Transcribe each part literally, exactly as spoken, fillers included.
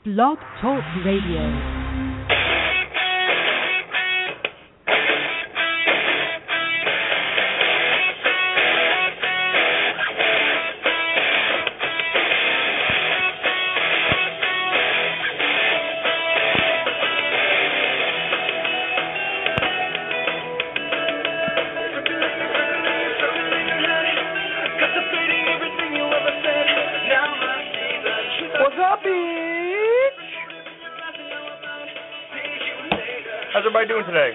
Blog Talk Radio. How's everybody doing today?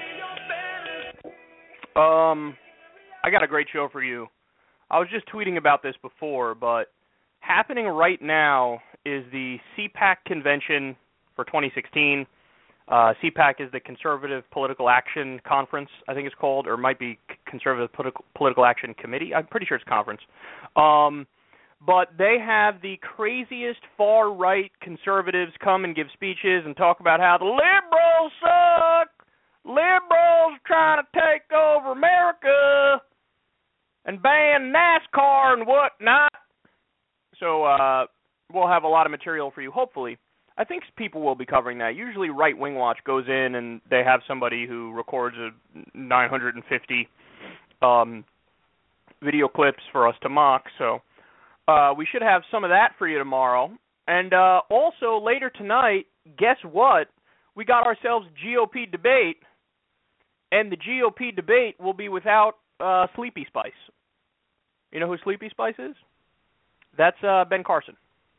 Um, I got a great show for you. I was just tweeting about this before, but happening right now is the C PAC convention for twenty sixteen. Uh, C PAC is the Conservative Political Action Conference, I think it's called, or it might be Conservative Political, Political Action Committee. I'm pretty sure it's conference. Um, but they have the craziest far-right conservatives come and give speeches and talk about how the liberals suck. Liberals trying to take over America and ban NASCAR and whatnot. So uh, we'll have a lot of material for you, hopefully. I think people will be covering that. Usually Right Wing Watch goes in and they have somebody who records a nine hundred fifty um, video clips for us to mock. So uh, we should have some of that for you tomorrow. And uh, also later tonight, guess what? We got ourselves G O P debate, and the G O P debate will be without uh, Sleepy Spice. You know who Sleepy Spice is? That's uh, Ben Carson.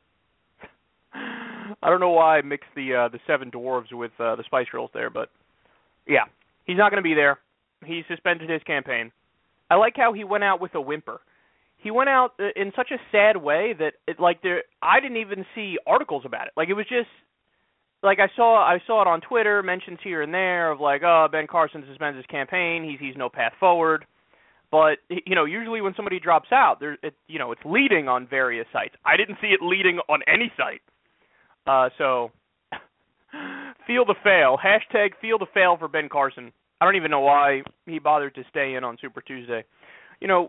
I don't know why I mixed the uh, the Seven Dwarves with uh, the Spice Girls there, but yeah, he's not going to be there. He suspended his campaign. I like how he went out with a whimper. He went out in such a sad way that it, like there, I didn't even see articles about it. Like it was just like I saw I saw it on Twitter, mentions here and there of like, oh, Ben Carson suspends his campaign. He sees no path forward. But you know, usually when somebody drops out, there, it, you know, it's leading on various sites. I didn't see it leading on any site. Uh, so feel the fail. Hashtag feel the fail for Ben Carson. I don't even know why he bothered to stay in on Super Tuesday. You know,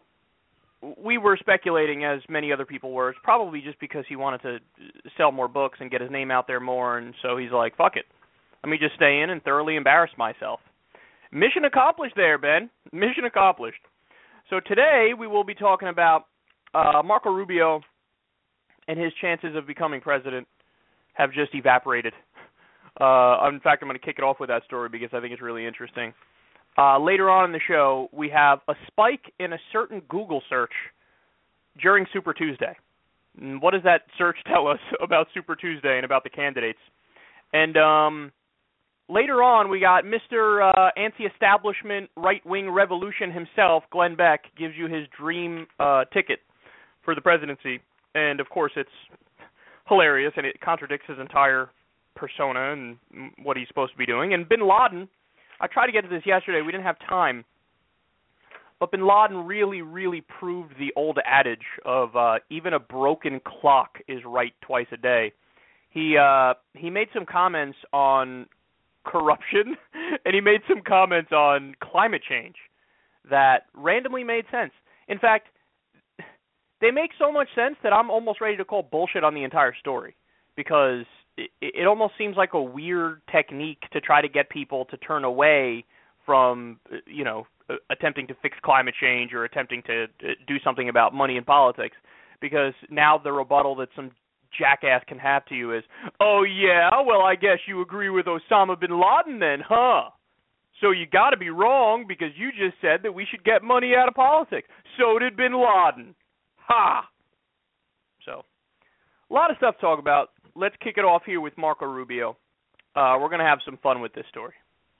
we were speculating, as many other people were, it's probably just because he wanted to sell more books and get his name out there more, and so he's like, fuck it. Let me just stay in and thoroughly embarrass myself. Mission accomplished there, Ben. Mission accomplished. So today we will be talking about uh, Marco Rubio and his chances of becoming president have just evaporated. Uh, in fact, I'm going to kick it off with that story because I think it's really interesting. Uh, later on in the show, we have a spike in a certain Google search during Super Tuesday. And what does that search tell us about Super Tuesday and about the candidates? And um, later on, we got Mister Uh, anti-establishment right-wing revolution himself, Glenn Beck, gives you his dream uh, ticket for the presidency. And, of course, it's hilarious, and it contradicts his entire persona and what he's supposed to be doing. And Bin Laden, I tried to get to this yesterday. We didn't have time. But Bin Laden really, really proved the old adage of uh, even a broken clock is right twice a day. He uh, he made some comments on corruption, and he made some comments on climate change that randomly made sense. In fact, they make so much sense that I'm almost ready to call bullshit on the entire story because it, it almost seems like a weird technique to try to get people to turn away from, you know, attempting to fix climate change or attempting to do something about money in politics, because now the rebuttal that some jackass can have to you is, oh, yeah, well, I guess you agree with Osama bin Laden then, huh? So you got to be wrong because you just said that we should get money out of politics. So did bin Laden. Ha! So, a lot of stuff to talk about. Let's kick it off here with Marco Rubio. Uh, we're going to have some fun with this story.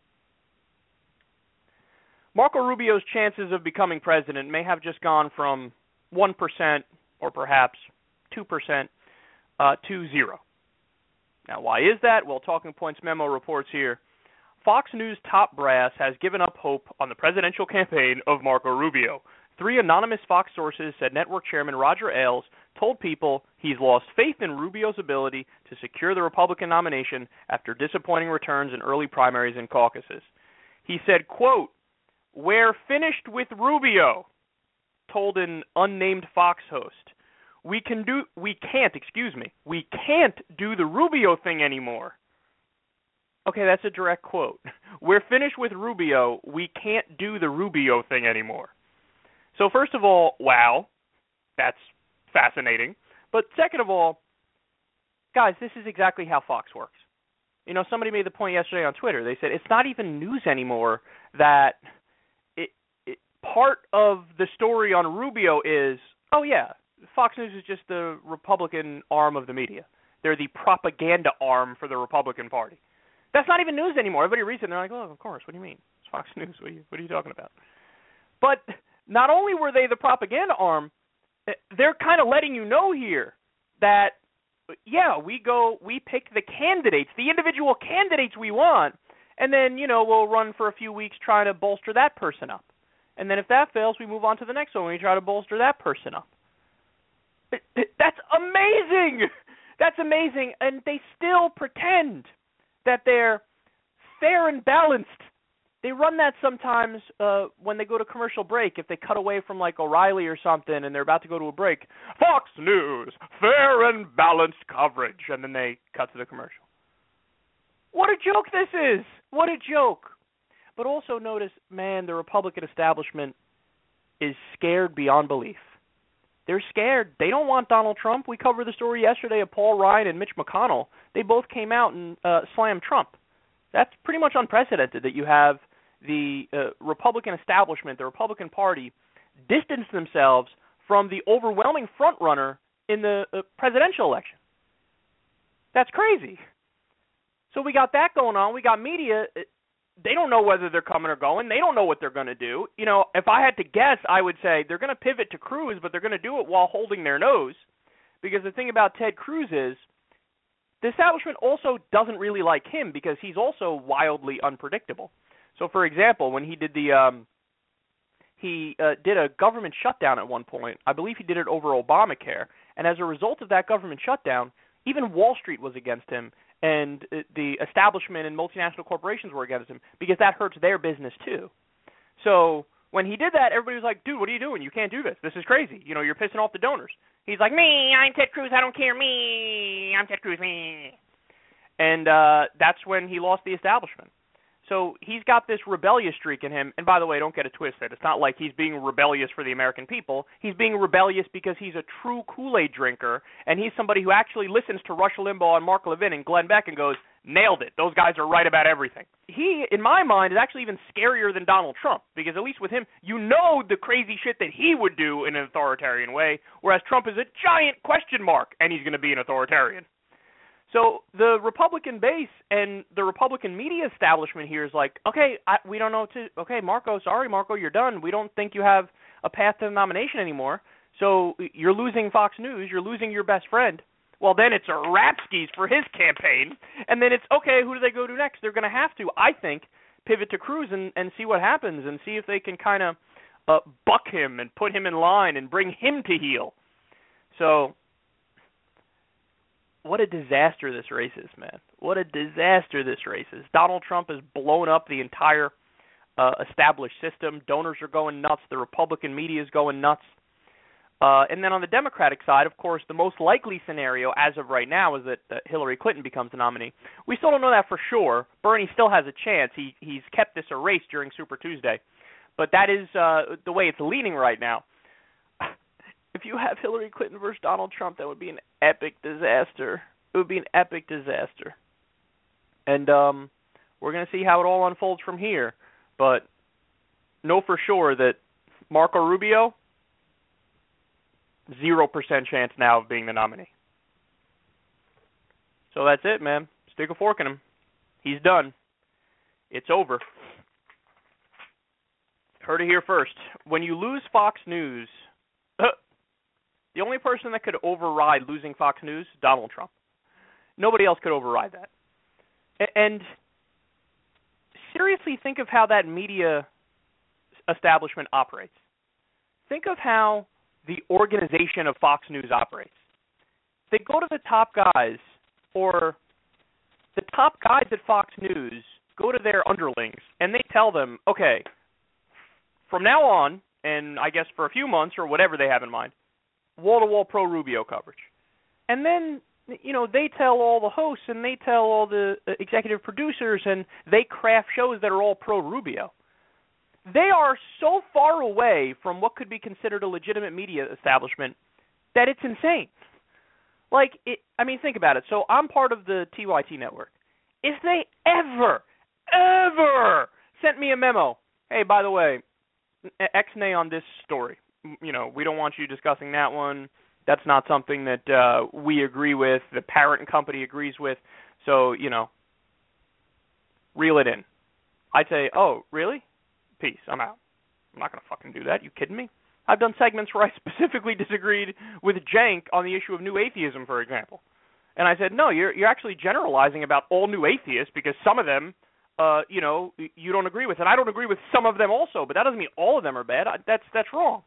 Marco Rubio's chances of becoming president may have just gone from one percent or perhaps two percent uh, to zero. Now, why is that? Well, Talking Points Memo reports here. Fox News top brass has given up hope on the presidential campaign of Marco Rubio. Three anonymous Fox sources said network chairman Roger Ailes told people he's lost faith in Rubio's ability to secure the Republican nomination after disappointing returns in early primaries and caucuses. He said, quote, "We're finished with Rubio," told an unnamed Fox host. We can do we can't, excuse me. We can't do the Rubio thing anymore. Okay, that's a direct quote. We're finished with Rubio. We can't do the Rubio thing anymore. So first of all, wow. That's fascinating. But second of all, guys, this is exactly how Fox works. You know, somebody made the point yesterday on Twitter. They said it's not even news anymore that it, it, part of the story on Rubio is, oh, yeah, Fox News is just the Republican arm of the media. They're the propaganda arm for the Republican Party. That's not even news anymore. Everybody reads it and they're like, oh, of course, what do you mean? It's Fox News. What are you, what are you talking about? But not only were they the propaganda arm, they're kind of letting you know here that, yeah, we go, we pick the candidates, the individual candidates we want, and then, you know, we'll run for a few weeks trying to bolster that person up. And then if that fails, we move on to the next one and we try to bolster that person up. That's amazing! That's amazing. And they still pretend that they're fair and balanced. They run that sometimes uh, when they go to commercial break. If they cut away from like O'Reilly or something and they're about to go to a break, Fox News, fair and balanced coverage, and then they cut to the commercial. What a joke this is! What a joke! But also notice, man, the Republican establishment is scared beyond belief. They're scared. They don't want Donald Trump. We covered the story yesterday of Paul Ryan and Mitch McConnell. They both came out and uh, slammed Trump. That's pretty much unprecedented that you have the uh, Republican establishment, the Republican Party, distance themselves from the overwhelming frontrunner in the uh, presidential election. That's crazy. So we got that going on. We got media. They don't know whether they're coming or going. They don't know what they're going to do. You know, if I had to guess, I would say they're going to pivot to Cruz, but they're going to do it while holding their nose. Because the thing about Ted Cruz is the establishment also doesn't really like him because he's also wildly unpredictable. So, for example, when he did the um, he uh, did a government shutdown at one point. I believe he did it over Obamacare. And as a result of that government shutdown, even Wall Street was against him, and the establishment and multinational corporations were against him because that hurts their business too. So when he did that, everybody was like, dude, what are you doing? You can't do this. This is crazy. You know, you're pissing off the donors. He's like, me, I'm Ted Cruz, I don't care, me, I'm Ted Cruz, me. And uh, that's when he lost the establishment. So he's got this rebellious streak in him. And by the way, don't get it twisted. It's not like he's being rebellious for the American people. He's being rebellious because he's a true Kool-Aid drinker, and he's somebody who actually listens to Rush Limbaugh and Mark Levin and Glenn Beck and goes, nailed it. Those guys are right about everything. He, in my mind, is actually even scarier than Donald Trump because at least with him, you know the crazy shit that he would do in an authoritarian way, whereas Trump is a giant question mark, and he's going to be an authoritarian. So the Republican base and the Republican media establishment here is like, okay, I, we don't know what to, okay, Marco, sorry, Marco, you're done. We don't think you have a path to the nomination anymore. So you're losing Fox News. You're losing your best friend. Well, then it's a rap skis for his campaign. And then it's, okay, who do they go to next? They're going to have to, I think, pivot to Cruz and, and see what happens and see if they can kind of uh, buck him and put him in line and bring him to heel. So what a disaster this race is, man. What a disaster this race is. Donald Trump has blown up the entire uh, established system. Donors are going nuts. The Republican media is going nuts. Uh, and then on the Democratic side, of course, the most likely scenario as of right now is that uh, Hillary Clinton becomes the nominee. We still don't know that for sure. Bernie still has a chance. He He's kept this a race during Super Tuesday. But that is uh, the way it's leaning right now. If you have Hillary Clinton versus Donald Trump, that would be an epic disaster. It would be an epic disaster. And um, we're going to see how it all unfolds from here. But know for sure that Marco Rubio, zero percent chance now of being the nominee. So that's it, man. Stick a fork in him. He's done. It's over. Heard it here first. When you lose Fox News, the only person that could override losing Fox News, Donald Trump. Nobody else could override that. And seriously think of how that media establishment operates. Think of how the organization of Fox News operates. They go to the top guys, or the top guys at Fox News go to their underlings, and they tell them, okay, from now on, and I guess for a few months or whatever they have in mind, wall-to-wall pro-Rubio coverage. And then, you know, they tell all the hosts and they tell all the executive producers and they craft shows that are all pro-Rubio. They are so far away from what could be considered a legitimate media establishment that it's insane. Like, it, I mean, think about it. So I'm part of the T Y T network. If they ever, ever sent me a memo, hey, by the way, X-nay on this story. You know, we don't want you discussing that one. That's not something that uh, we agree with, the parent company agrees with. So, you know, reel it in. I'd say, oh, really? Peace, I'm out. I'm not going to fucking do that. You kidding me? I've done segments where I specifically disagreed with Cenk on the issue of new atheism, for example. And I said, no, you're you're actually generalizing about all new atheists because some of them, uh, you know, you don't agree with. And I don't agree with some of them also, but that doesn't mean all of them are bad. That's that's wrong.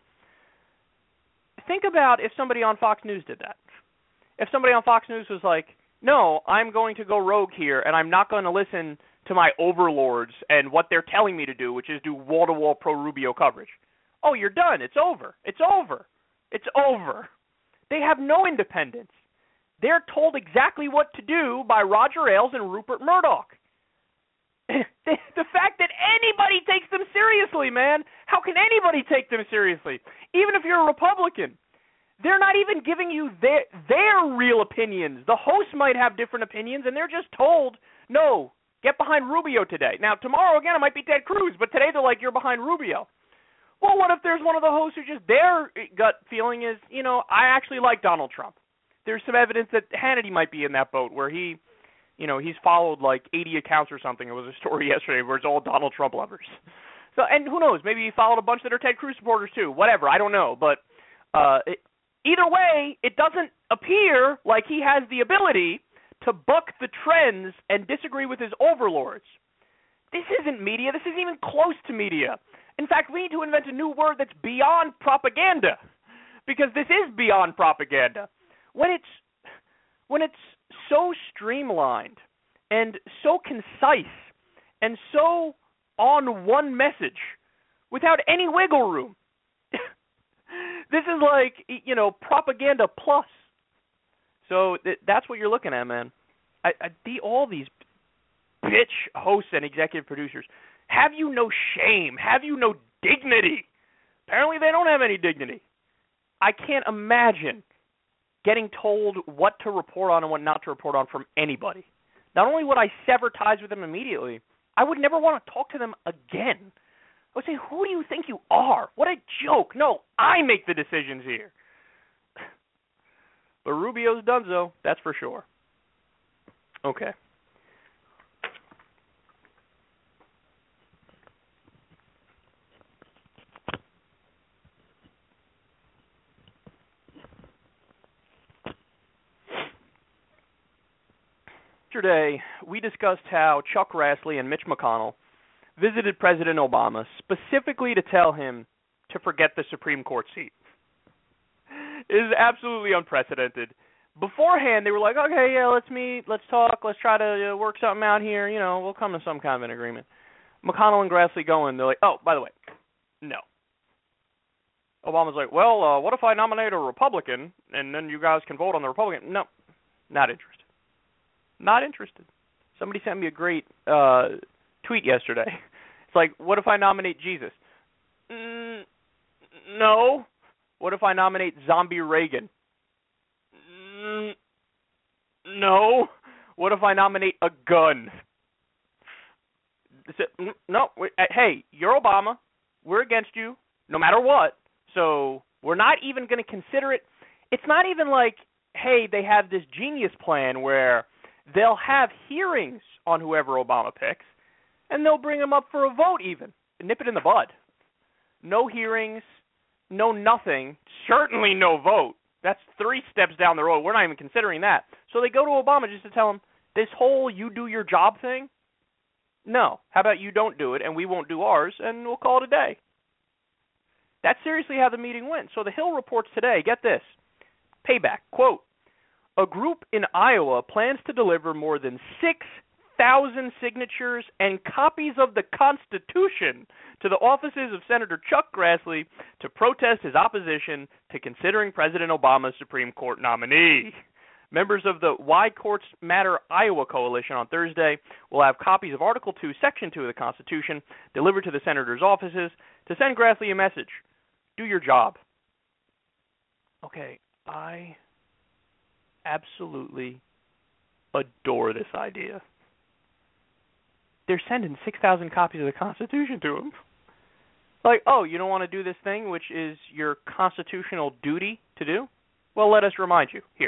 Think about if somebody on Fox News did that. If somebody on Fox News was like, no, I'm going to go rogue here, and I'm not going to listen to my overlords and what they're telling me to do, which is do wall-to-wall pro-Rubio coverage. Oh, you're done. It's over. It's over. It's over. They have no independence. They're told exactly what to do by Roger Ailes and Rupert Murdoch. the, the fact that anybody takes them seriously, man. How can anybody take them seriously? Even if you're a Republican. They're not even giving you their, their real opinions. The hosts might have different opinions, and they're just told, no, get behind Rubio today. Now, tomorrow, again, it might be Ted Cruz, but today they're like, you're behind Rubio. Well, what if there's one of the hosts who just, their gut feeling is, you know, I actually like Donald Trump. There's some evidence that Hannity might be in that boat where he, you know, he's followed like eighty accounts or something. It was a story yesterday where it's all Donald Trump lovers. So, and who knows, maybe he followed a bunch that are Ted Cruz supporters too. Whatever, I don't know. But uh, it, either way, it doesn't appear like he has the ability to buck the trends and disagree with his overlords. This isn't media. This isn't even close to media. In fact, we need to invent a new word that's beyond propaganda, because this is beyond propaganda. When it's when it's so streamlined and so concise and so on one message without any wiggle room, this is like, you know, propaganda plus. So th- that's what you're looking at, man. I, I, the, all these bitch hosts and executive producers, have you no shame? Have you no dignity? Apparently they don't have any dignity. I can't imagine getting told what to report on and what not to report on from anybody. Not only would I sever ties with them immediately, I would never want to talk to them again. I would say, who do you think you are? What a joke. No, I make the decisions here. But Rubio's done so, that's for sure. Okay. Yesterday, we discussed how Chuck Grassley and Mitch McConnell visited President Obama specifically to tell him to forget the Supreme Court seat. It is absolutely unprecedented. Beforehand, they were like, okay, yeah, let's meet, let's talk, let's try to uh, work something out here, you know, we'll come to some kind of an agreement. McConnell and Grassley go in, they're like, oh, by the way, no. Obama's like, well, uh, what if I nominate a Republican, and then you guys can vote on the Republican? No, not interested. Not interested. Somebody sent me a great uh, tweet yesterday. It's like, what if I nominate Jesus? Mm, no. What if I nominate Zombie Reagan? Mm, no. What if I nominate a gun? No. Hey, you're Obama. We're against you, no matter what. So we're not even going to consider it. It's not even like, hey, they have this genius plan where they'll have hearings on whoever Obama picks, and they'll bring him up for a vote even. Nip it in the bud. No hearings, no nothing, certainly no vote. That's three steps down the road. We're not even considering that. So they go to Obama just to tell him, this whole you do your job thing? No. How about you don't do it, and we won't do ours, and we'll call it a day. That's seriously how the meeting went. So the Hill reports today, get this, payback, quote, a group in Iowa plans to deliver more than six thousand signatures and copies of the Constitution to the offices of Senator Chuck Grassley to protest his opposition to considering President Obama's Supreme Court nominee. Members of the Why Courts Matter Iowa Coalition on Thursday will have copies of Article two, Section two of the Constitution delivered to the senator's offices to send Grassley a message. Do your job. Okay, I absolutely adore this idea. They're sending six thousand copies of the Constitution to him. Like, oh, you don't want to do this thing, which is your constitutional duty to do? Well, let us remind you. Here.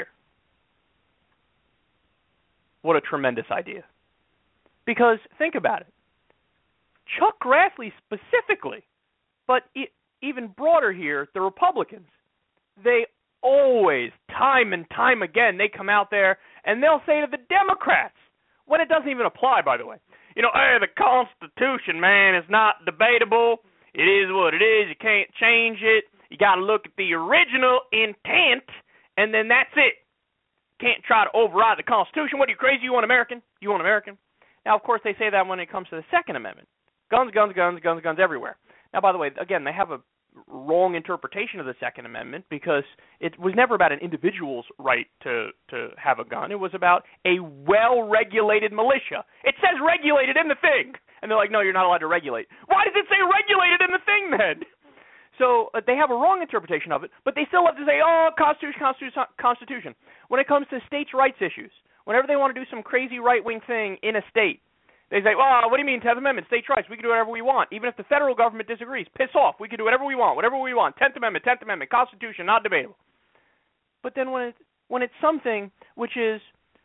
What a tremendous idea. Because, think about it. Chuck Grassley specifically, but e- even broader here, the Republicans, they always, time and time again, they come out there and they'll say to the Democrats, when it doesn't even apply, by the way, you know, hey, the Constitution, man, is not debatable. It is what it is. You can't change it. You got to look at the original intent, and then that's it. Can't try to override the Constitution. What are you, crazy? You want American? You want American? Now, of course, they say that when it comes to the Second Amendment. Guns, guns, guns, guns, guns everywhere. Now, by the way, again, they have a wrong interpretation of the Second Amendment because it was never about an individual's right to, to have a gun. It was about a well-regulated militia. It says regulated in the thing. And they're like, no, you're not allowed to regulate. Why does it say regulated in the thing then? So uh, they have a wrong interpretation of it, but they still have to say, oh, Constitution, Constitution, Constitution. When it comes to states' rights issues, whenever they want to do some crazy right-wing thing in a state, they say, well, what do you mean, tenth Amendment, states' rights? We can do whatever we want. Even if the federal government disagrees, piss off. We can do whatever we want, whatever we want. tenth Amendment, tenth Amendment, Constitution, not debatable. But then when, it, when it's something which is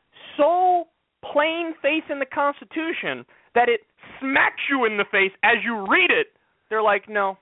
so plain face in the Constitution that it smacks you in the face as you read it, they're like, no.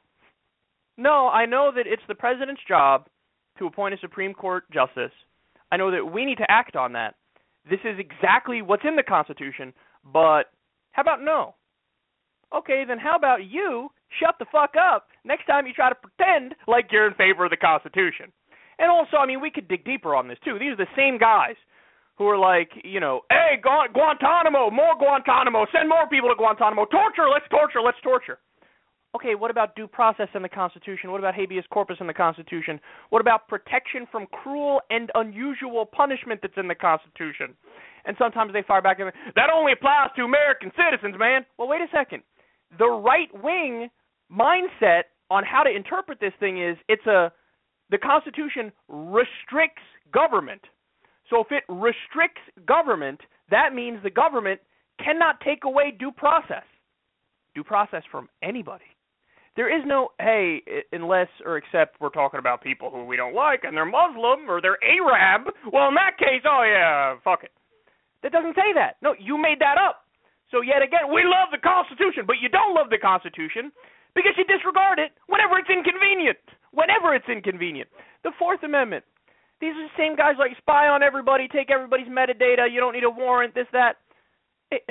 No, I know that it's the president's job to appoint a Supreme Court justice. I know that we need to act on that. This is exactly what's in the Constitution, but how about no? Okay, then how about you shut the fuck up next time you try to pretend like you're in favor of the Constitution? And also, I mean, we could dig deeper on this, too. These are the same guys who are like, you know, hey, Gu- Guantanamo, more Guantanamo, send more people to Guantanamo, torture, let's torture, let's torture. Okay, what about due process in the Constitution? What about habeas corpus in the Constitution? What about protection from cruel and unusual punishment that's in the Constitution? And sometimes they fire back and that only applies to American citizens, man. Well, wait a second. The right-wing mindset on how to interpret this thing is it's a the Constitution restricts government. So if it restricts government, that means the government cannot take away due process. Due process from anybody. There is no, hey, unless or except we're talking about people who we don't like and they're Muslim or they're Arab. Well, in that case, oh, yeah, fuck it. That doesn't say that. No, you made that up. So yet again, we love the Constitution, but you don't love the Constitution because you disregard it whenever it's inconvenient. Whenever it's inconvenient. The Fourth Amendment. These are the same guys like spy on everybody, take everybody's metadata, you don't need a warrant, this, that. It,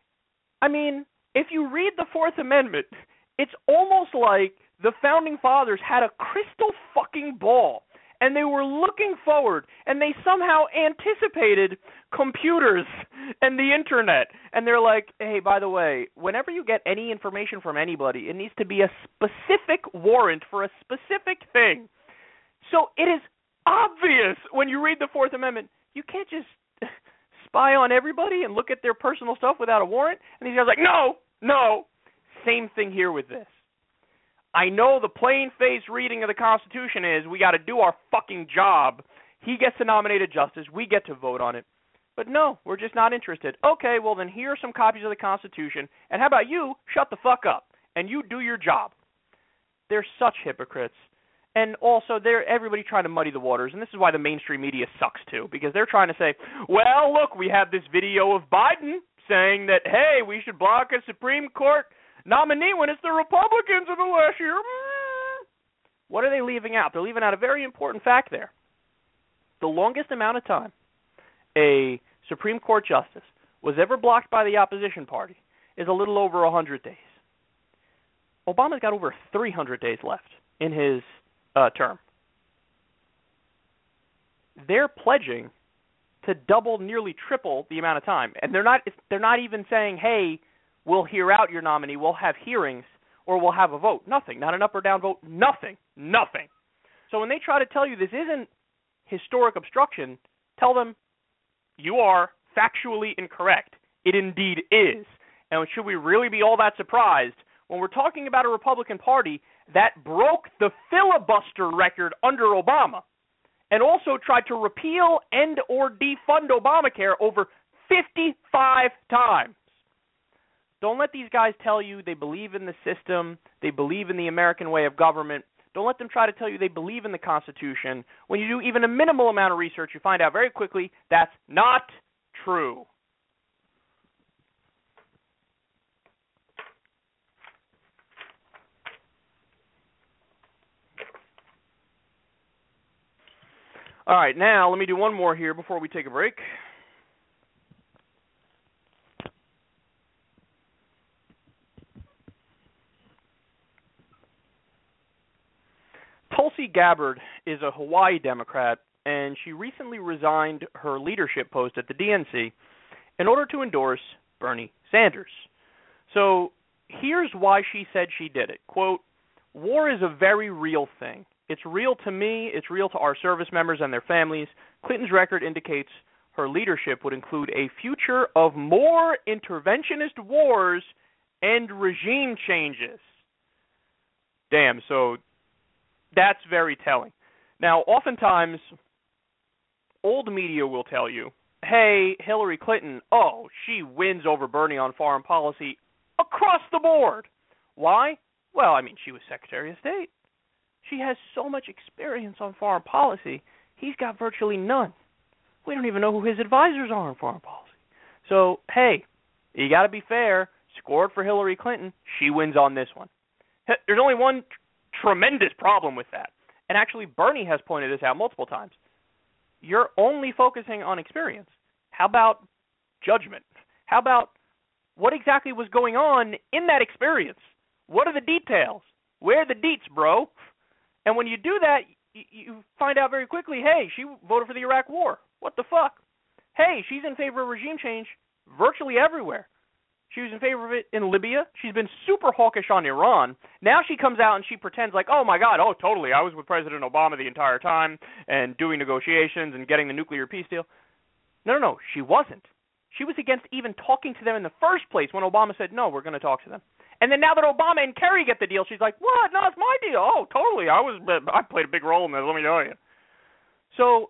I mean, if you read the Fourth Amendment, it's almost like the Founding Fathers had a crystal fucking ball, and they were looking forward, and they somehow anticipated computers and the Internet. And they're like, hey, by the way, whenever you get any information from anybody, it needs to be a specific warrant for a specific thing. So it is obvious when you read the Fourth Amendment, you can't just spy on everybody and look at their personal stuff without a warrant. And these guys are like, no, no. Same thing here with this. I know the plain-faced reading of the Constitution is we got to do our fucking job. He gets to nominate a justice. We get to vote on it. But no, we're just not interested. Okay, well then here are some copies of the Constitution. And how about you shut the fuck up and you do your job? They're such hypocrites. And also, they're everybody trying to muddy the waters. And this is why the mainstream media sucks too. Because they're trying to say, well, look, we have this video of Biden saying that, hey, we should block a Supreme Court nominee when it's the Republicans in the last year. What are they leaving out? They're leaving out a very important fact there. The longest amount of time a Supreme Court justice was ever blocked by the opposition party is a little over one hundred days. Obama's got over three hundred days left in his uh, term. They're pledging to double, nearly triple the amount of time. And they're not they're not even saying, hey, we'll hear out your nominee, we'll have hearings, or we'll have a vote. Nothing. Not an up or down vote. Nothing. Nothing. So when they try to tell you this isn't historic obstruction, tell them you are factually incorrect. It indeed is. And should we really be all that surprised when we're talking about a Republican Party that broke the filibuster record under Obama and also tried to repeal and or defund Obamacare over fifty-five times? Don't let these guys tell you they believe in the system, they believe in the American way of government. Don't let them try to tell you they believe in the Constitution. When you do even a minimal amount of research, you find out very quickly that's not true. All right, now let me do one more here before we take a break. Tulsi Gabbard is a Hawaii Democrat, and she recently resigned her leadership post at the D N C in order to endorse Bernie Sanders. So here's why she said she did it. Quote, war is a very real thing. It's real to me. It's real to our service members and their families. Clinton's record indicates her leadership would include a future of more interventionist wars and regime changes. Damn, so that's very telling. Now, oftentimes, old media will tell you, hey, Hillary Clinton, oh, she wins over Bernie on foreign policy across the board. Why? Well, I mean, she was Secretary of State. She has so much experience on foreign policy, he's got virtually none. We don't even know who his advisors are on foreign policy. So, hey, you got to be fair. Scored for Hillary Clinton. She wins on this one. There's only one tr- tremendous problem with that. And actually, Bernie has pointed this out multiple times. You're only focusing on experience. How about judgment? How about what exactly was going on in that experience? What are the details? Where are the deets, bro? And when you do that, you, you find out very quickly, hey, she voted for the Iraq War. What the fuck? Hey, she's in favor of regime change virtually everywhere. She was in favor of it in Libya. She's been super hawkish on Iran. Now she comes out and she pretends like, oh, my God, oh, totally. I was with President Obama the entire time and doing negotiations and getting the nuclear peace deal. No, no, no, she wasn't. She was against even talking to them in the first place when Obama said, no, we're going to talk to them. And then now that Obama and Kerry get the deal, she's like, what? No, it's my deal. Oh, totally. I was, I played a big role in this, let me tell you. So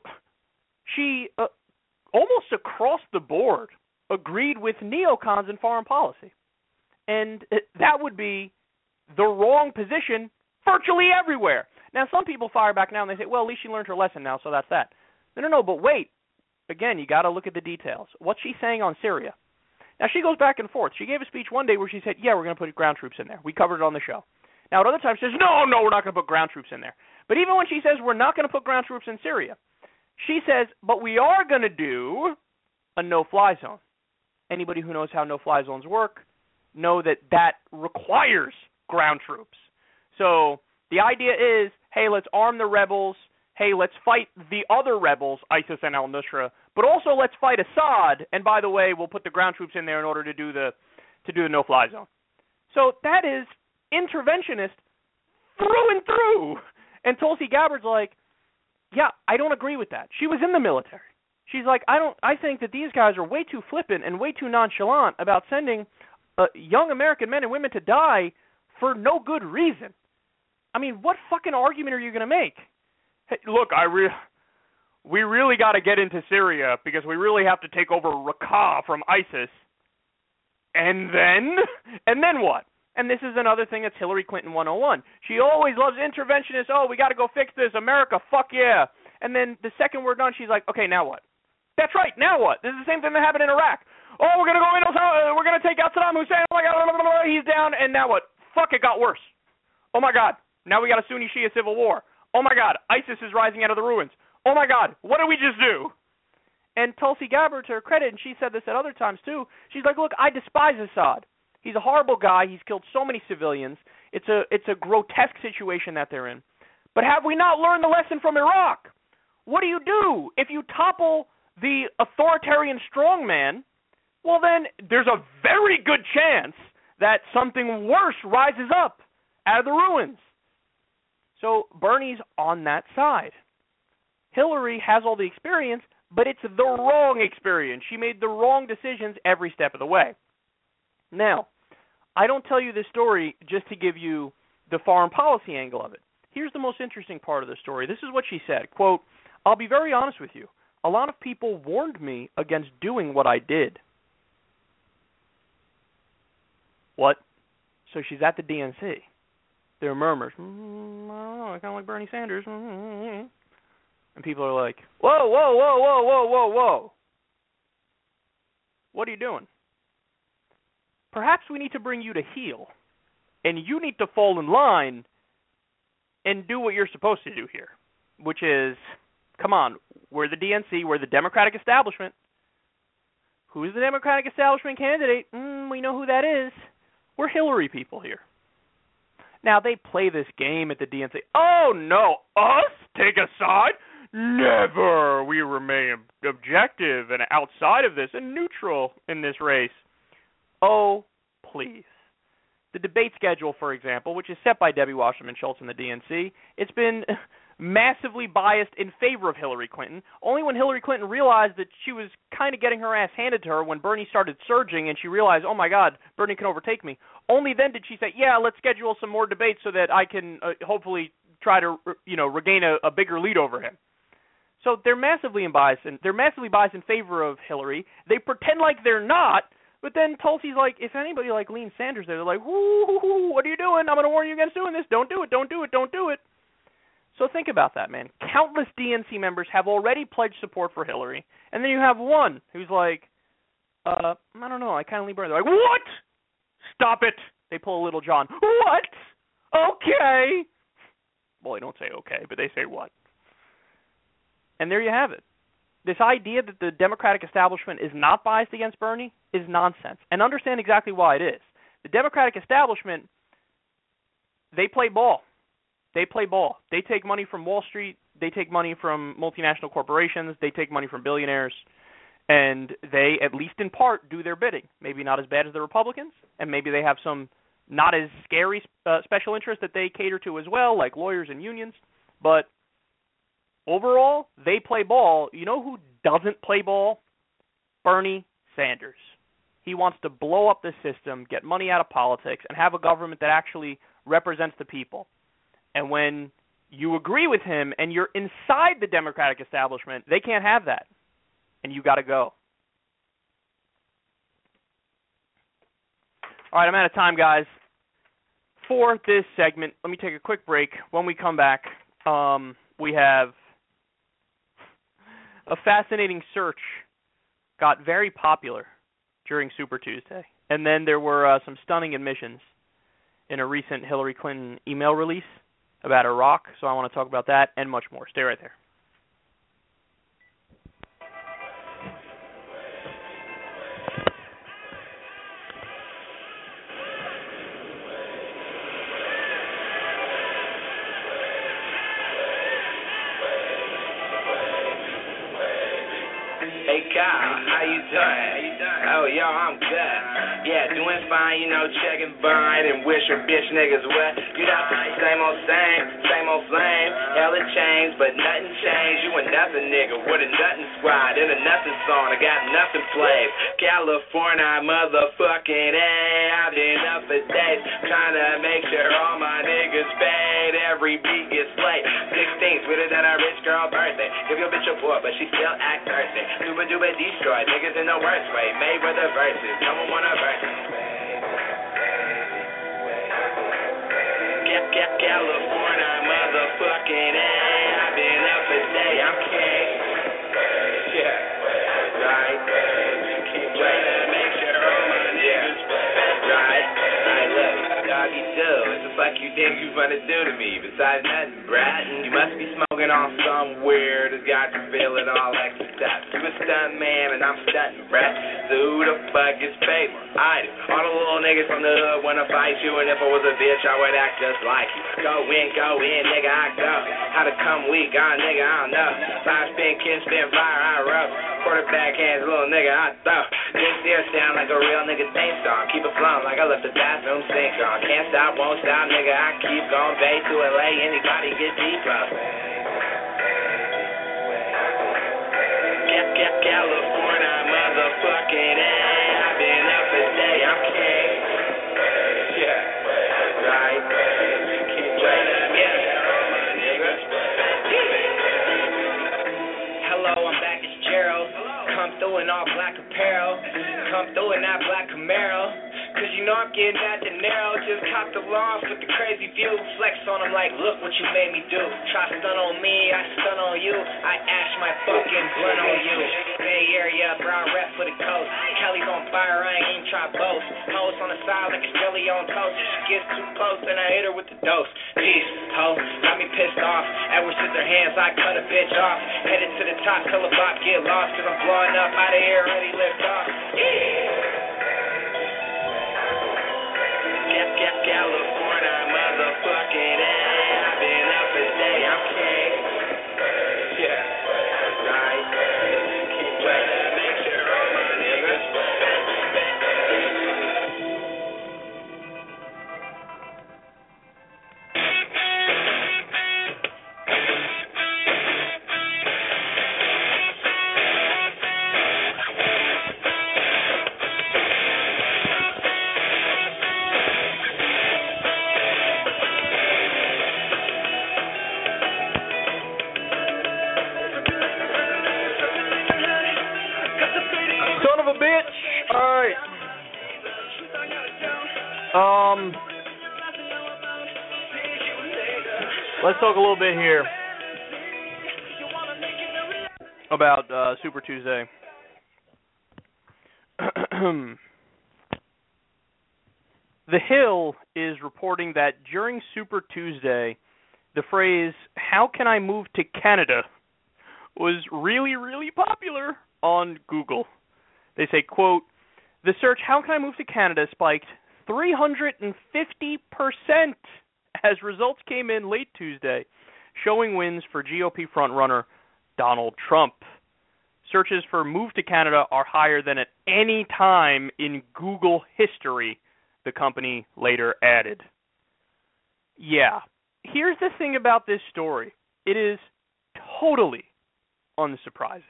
she uh, almost across the board agreed with neocons in foreign policy. And that would be the wrong position virtually everywhere. Now, some people fire back now and they say, well, at least she learned her lesson now, so that's that. No, no, no, but wait. Again, you got to look at the details. What's she saying on Syria? Now, she goes back and forth. She gave a speech one day where she said, yeah, we're going to put ground troops in there. We covered it on the show. Now, at other times, she says, no, no, we're not going to put ground troops in there. But even when she says we're not going to put ground troops in Syria, she says, but we are going to do a no-fly zone. Anybody who knows how no-fly zones work know that that requires ground troops. So the idea is, hey, let's arm the rebels. Hey, let's fight the other rebels, ISIS and al-Nusra, but also let's fight Assad. And by the way, we'll put the ground troops in there in order to do the to do the no-fly zone. So that is interventionist through and through. And Tulsi Gabbard's like, yeah, I don't agree with that. She was in the military. She's like, I don't. I think that these guys are way too flippant and way too nonchalant about sending uh, young American men and women to die for no good reason. I mean, what fucking argument are you going to make? Hey, look, I re- we really got to get into Syria because we really have to take over Raqqa from ISIS. And then? And then what? And this is another thing that's Hillary Clinton one oh one. She always loves interventionists. Oh, we got to go fix this. America, fuck yeah. And then the second we're done, she's like, okay, now what? That's right, now what? This is the same thing that happened in Iraq. Oh, we're going to go in, we're going to take out Saddam Hussein. Oh, my God, blah, blah, blah, he's down. And now what? Fuck, it got worse. Oh, my God, now we got a Sunni-Shia civil war. Oh, my God, ISIS is rising out of the ruins. Oh, my God, what did we just do? And Tulsi Gabbard, to her credit, and she said this at other times too, she's like, look, I despise Assad. He's a horrible guy. He's killed so many civilians. It's a it's a grotesque situation that they're in. But have we not learned the lesson from Iraq? What do you do if you topple the authoritarian strongman, well then there's a very good chance that something worse rises up out of the ruins. So Bernie's on that side. Hillary has all the experience, but it's the wrong experience. She made the wrong decisions every step of the way. Now, I don't tell you this story just to give you the foreign policy angle of it. Here's the most interesting part of the story. This is what she said, quote, "I'll be very honest with you. A lot of people warned me against doing what I did." What? So she's at the D N C. There are murmurs. Mm, I don't know, I kind of like Bernie Sanders. Mm-hmm. And people are like, whoa, whoa, whoa, whoa, whoa, whoa, whoa. What are you doing? Perhaps we need to bring you to heel, and you need to fall in line and do what you're supposed to do here, which is, come on, we're the D N C, we're the Democratic establishment. Who's the Democratic establishment candidate? Mm, we know who that is. We're Hillary people here. Now, they play this game at the D N C. Oh, no, us take a side? Never. We remain objective and outside of this and neutral in this race. Oh, please. The debate schedule, for example, which is set by Debbie Wasserman Schultz in the D N C, it's been massively biased in favor of Hillary Clinton. Only when Hillary Clinton realized that she was kind of getting her ass handed to her when Bernie started surging and she realized, oh my God, Bernie can overtake me. Only then did she say, yeah, let's schedule some more debates so that I can uh, hopefully try to, you know, regain a, a bigger lead over him. So they're massively biased, and they're massively biased in favor of Hillary. They pretend like they're not, but then Tulsi's like, if anybody like leans Sanders there, they're like, whoo, what are you doing? I'm going to warn you against doing this. Don't do it, don't do it, don't do it. So think about that, man. Countless D N C members have already pledged support for Hillary, and then you have one who's like, uh, I don't know, I kind of lean Bernie. They're like, what? Stop it. They pull a Little John. What? Okay. Well, they don't say okay, but they say what? And there you have it. This idea that the Democratic establishment is not biased against Bernie is nonsense. And understand exactly why it is. The Democratic establishment, they play ball. They play ball. They take money from Wall Street. They take money from multinational corporations. They take money from billionaires. And they, at least in part, do their bidding. Maybe not as bad as the Republicans, and maybe they have some not as scary uh, special interests that they cater to as well, like lawyers and unions. But overall, they play ball. You know who doesn't play ball? Bernie Sanders. He wants to blow up the system, get money out of politics, and have a government that actually represents the people. And when you agree with him and you're inside the Democratic establishment, they can't have that. And you got to go. All right, I'm out of time, guys. For this segment, let me take a quick break. When we come back, um, we have a fascinating search got very popular during Super Tuesday. And then there were uh, some stunning admissions in a recent Hillary Clinton email release about Iraq. So I want to talk about that and much more. Stay right there. Hey Kyle, how you doing? Oh, yo, I'm good. Yeah, doing fine, you know, checking bind and wishing bitch niggas what? You know, same old same, same old flame. Hell it changed, but nothing changed. You a nothing nigga with a nothing squad in a nothing song. I got nothing played. California, motherfucking A. I've been up for days trying to make sure all my niggas paid. Every beat gets played. sixteen, sweeter than a rich girl birthday. Give your bitch a boy, but she still act thirsty. Super duper destroyed, niggas in the worst way. Made with the verses, no one wanna verse. California, motherfucking A. I've been up for day, I'm king. Yeah, right. Trying to make sure all my niggas paid. Right, right, look, doggy do. What the fuck you think you gonna do to me? Besides nothing, brat. You must be smoking on some weird. This got to feel it all extra steps. You a stunt man and I'm stunting, bruh. So who the fuck is favor? I do. All the little niggas from the hood wanna fight you, and if I was a bitch, I would act just like you. Go in, go in, nigga, I go. How to come weak, ah, nigga, I don't know. Five spin, kin spin, fire, I roll. Quarterback hands, little nigga, I throw. This here sound like a real nigga theme song. Keep it flowing like I left the bathroom sink on. Can't stop, won't stop, nigga, I keep going. Bay to L A, anybody get deep up. California, motherfucking A. I've been up a day, I'm king. Yeah, right. Keep running, yeah. Hello, I'm back as Gerald. Come through in all black apparel. Come through in that black Camaro. Cause you know I'm getting that dinero. Just cop the loft with the crazy view. Flex on them like, look what you made me do. Try stun on me, I stun on you. I ash my fucking blunt on you. Bay Area, brown rep for the coast. Kelly's on fire, I ain't even try boast. Hoes on the side like it's jelly on toast. If she gets too close, then I hit her with the dose. Peace, ho, got me pissed off. Edward Scissorhands, I cut a bitch off. Headed to the top till the bot get lost. Cause I'm blowing up out of here, ready lift off. Yeah. California, motherfucking A. I've been up a day, I'm king. Yeah, right. Keep playing, make sure all my niggas. Um, let's talk a little bit here about uh, Super Tuesday. The Hill is reporting that during Super Tuesday, the phrase, "How can I move to Canada?" was really, really popular on Google. They say, quote, "The search, 'How can I move to Canada?' spiked three hundred fifty percent as results came in late Tuesday, showing wins for G O P frontrunner Donald Trump. Searches for move to Canada are higher than at any time in Google history," the company later added. Yeah, here's the thing about this story. It is totally unsurprising.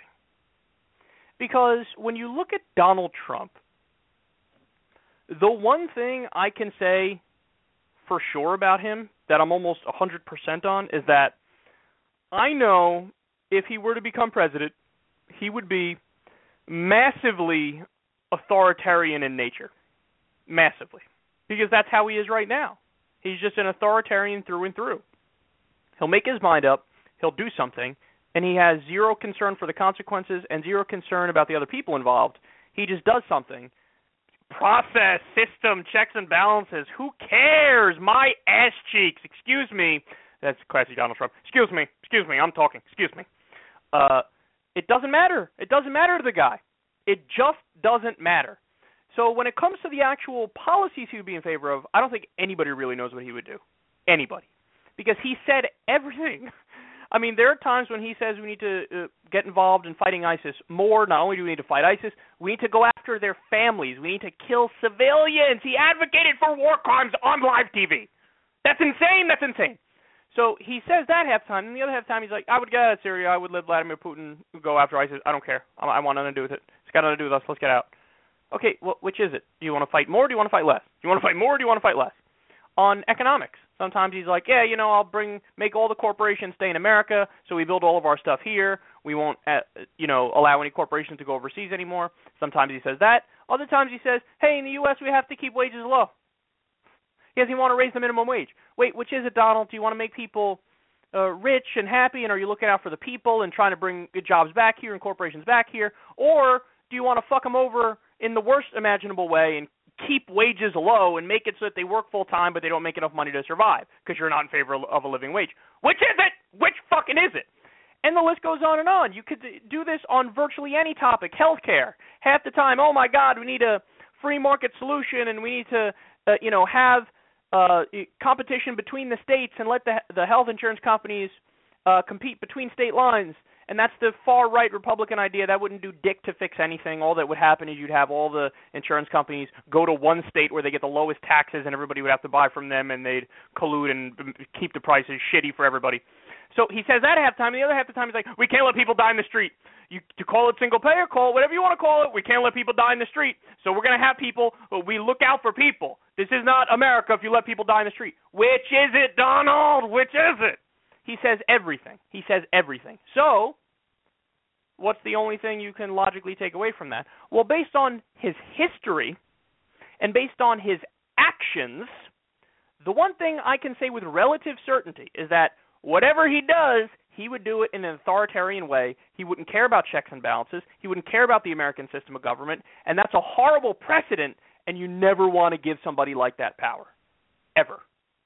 Because when you look at Donald Trump, the one thing I can say for sure about him that I'm almost one hundred percent on is that I know if he were to become president, he would be massively authoritarian in nature. Massively. Because that's how he is right now. He's just an authoritarian through and through. He'll make his mind up, he'll do something, and he has zero concern for the consequences and zero concern about the other people involved. He just does something. Process, system, checks and balances. Who cares? My ass cheeks. Excuse me. That's classy Donald Trump. Excuse me. Excuse me. I'm talking. Excuse me. Uh, it doesn't matter. It doesn't matter to the guy. It just doesn't matter. So when it comes to the actual policies he would be in favor of, I don't think anybody really knows what he would do. Anybody. Because he said everything. I mean, there are times when he says we need to uh, get involved in fighting ISIS more. Not only do we need to fight ISIS, we need to go after their families. We need to kill civilians. He advocated for war crimes on live T V. That's insane. That's insane. So he says that half time, and the other half time he's like, I would get out of Syria. I would let Vladimir Putin go after ISIS. I don't care. I, I want nothing to do with it. It's got nothing to do with us. Let's get out. Okay, well, which is it? Do you want to fight more or do you want to fight less? Do you want to fight more or do you want to fight less? On economics, sometimes he's like, yeah, you know, I'll bring, make all the corporations stay in America, so we build all of our stuff here. We won't, uh, you know, allow any corporations to go overseas anymore. Sometimes he says that. Other times he says, hey, in the U S we have to keep wages low. He doesn't want to raise the minimum wage. Wait, which is it, Donald? Do you want to make people uh, rich and happy, and are you looking out for the people and trying to bring good jobs back here and corporations back here? Or do you want to fuck them over in the worst imaginable way and keep wages low and make it so that they work full-time but they don't make enough money to survive because you're not in favor of a living wage? Which is it? Which fucking is it? And the list goes on and on. You could do this on virtually any topic. Healthcare. Half the time, oh my God, we need a free market solution, and we need to, uh, you know, have uh, competition between the states and let the the health insurance companies uh, compete between state lines. And that's the far-right Republican idea. That wouldn't do dick to fix anything. All that would happen is you'd have all the insurance companies go to one state where they get the lowest taxes, and everybody would have to buy from them, and they'd collude and keep the prices shitty for everybody. So he says that half the time. The other half the time he's like, we can't let people die in the street. You to call it single payer, call it whatever you want to call it. We can't let people die in the street. So we're going to have people, but we look out for people. This is not America if you let people die in the street. Which is it, Donald? Which is it? He says everything. He says everything. So what's the only thing you can logically take away from that? Well, based on his history and based on his actions, the one thing I can say with relative certainty is that whatever he does, he would do it in an authoritarian way. He wouldn't care about checks and balances. He wouldn't care about the American system of government. And that's a horrible precedent, and you never want to give somebody like that power. Ever.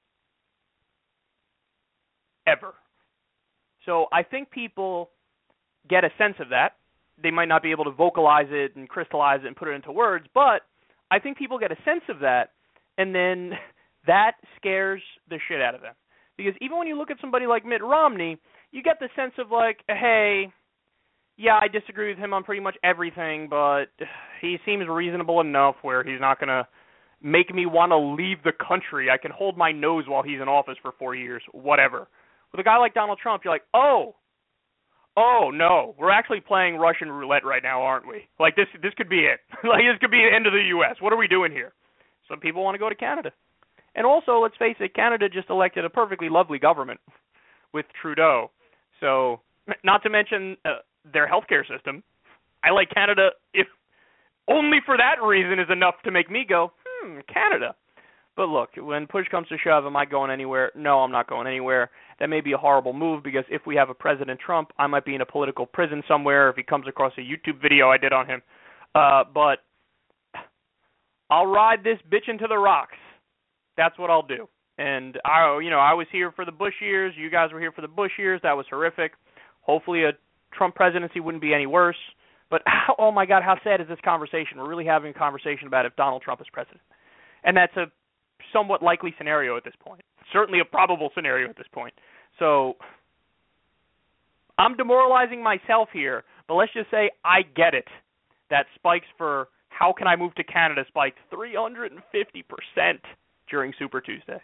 Ever. So I think people get a sense of that. They might not be able to vocalize it and crystallize it and put it into words, but I think people get a sense of that, and then that scares the shit out of them. Because even when you look at somebody like Mitt Romney, you get the sense of like, hey, yeah, I disagree with him on pretty much everything, but he seems reasonable enough where he's not going to make me want to leave the country. I can hold my nose while he's in office for four years, whatever. With a guy like Donald Trump, you're like, oh, oh, no, we're actually playing Russian roulette right now, aren't we? Like, this this could be it. Like, this could be the end of the U S What are we doing here? Some people want to go to Canada. And also, let's face it, Canada just elected a perfectly lovely government with Trudeau. So, not to mention uh, their healthcare system. I like Canada if only for that reason is enough to make me go, hmm, Canada. But look, when push comes to shove, am I going anywhere? No, I'm not going anywhere. That may be a horrible move because if we have a President Trump, I might be in a political prison somewhere if he comes across a YouTube video I did on him. Uh, but I'll ride this bitch into the rocks. That's what I'll do. And I, you know, I was here for the Bush years. You guys were here for the Bush years. That was horrific. Hopefully, a Trump presidency wouldn't be any worse. But how, oh my God, how sad is this conversation? We're really having a conversation about if Donald Trump is president, and that's a somewhat likely scenario at this point. Certainly a probable scenario at this point. So I'm demoralizing myself here, but let's just say I get it. That spikes for how can I move to Canada spiked three hundred fifty percent during Super Tuesday.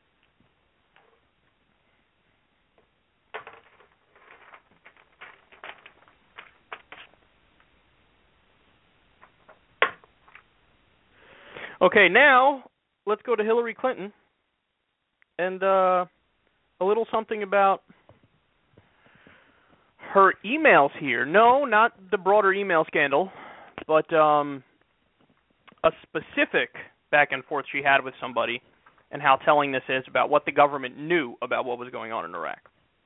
Okay, now let's go to Hillary Clinton and uh, a little something about her emails here. No, not the broader email scandal, but um, a specific back and forth she had with somebody and how telling this is about what the government knew about what was going on in Iraq.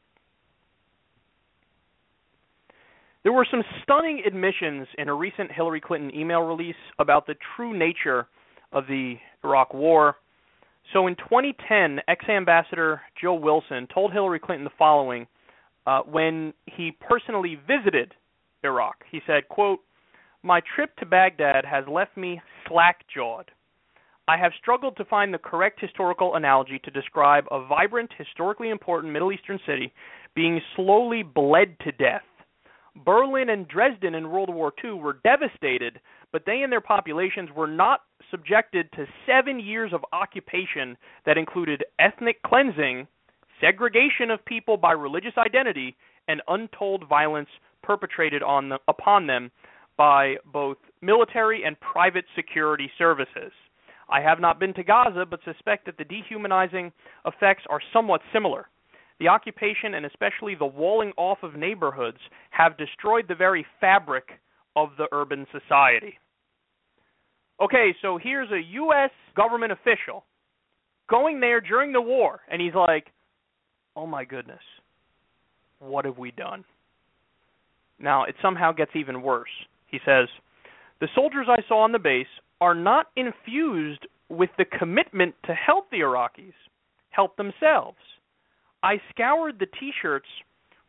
There were some stunning admissions in a recent Hillary Clinton email release about the true nature of the Iraq War. So in twenty ten, ex-ambassador Joe Wilson told Hillary Clinton the following uh, when he personally visited Iraq. He said, quote, "My trip to Baghdad has left me slack-jawed. I have struggled to find the correct historical analogy to describe a vibrant, historically important Middle Eastern city being slowly bled to death. Berlin and Dresden in World War Two were devastated, but they and their populations were not subjected to seven years of occupation that included ethnic cleansing, segregation of people by religious identity, and untold violence perpetrated on the, upon them by both military and private security services. I have not been to Gaza, but suspect that the dehumanizing effects are somewhat similar. The occupation and especially the walling off of neighborhoods have destroyed the very fabric of the urban society." Okay, so here's a U S government official going there during the war, and he's like, oh my goodness, what have we done? Now, it somehow gets even worse. He says, "The soldiers I saw on the base are not infused with the commitment to help the Iraqis, help themselves. I scoured the T-shirts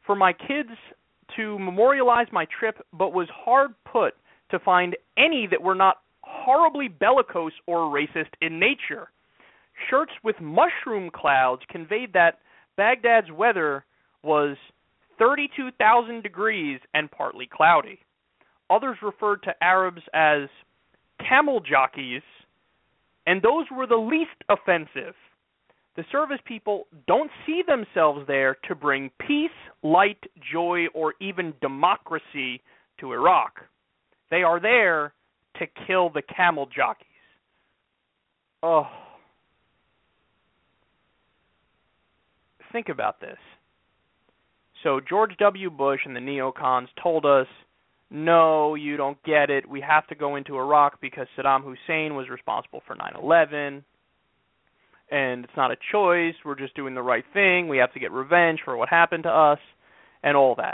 for my kids to memorialize my trip, but was hard put to find any that were not horribly bellicose or racist in nature. Shirts with mushroom clouds conveyed that Baghdad's weather was thirty-two thousand degrees and partly cloudy. Others referred to Arabs as camel jockeys, and those were the least offensive. The service people don't see themselves there to bring peace, light, joy, or even democracy to Iraq. They are there to kill the camel jockeys. Oh. Think about this. So George W. Bush and the neocons told us, no, you don't get it. We have to go into Iraq because Saddam Hussein was responsible for nine eleven. And it's not a choice. We're just doing the right thing. We have to get revenge for what happened to us and all that.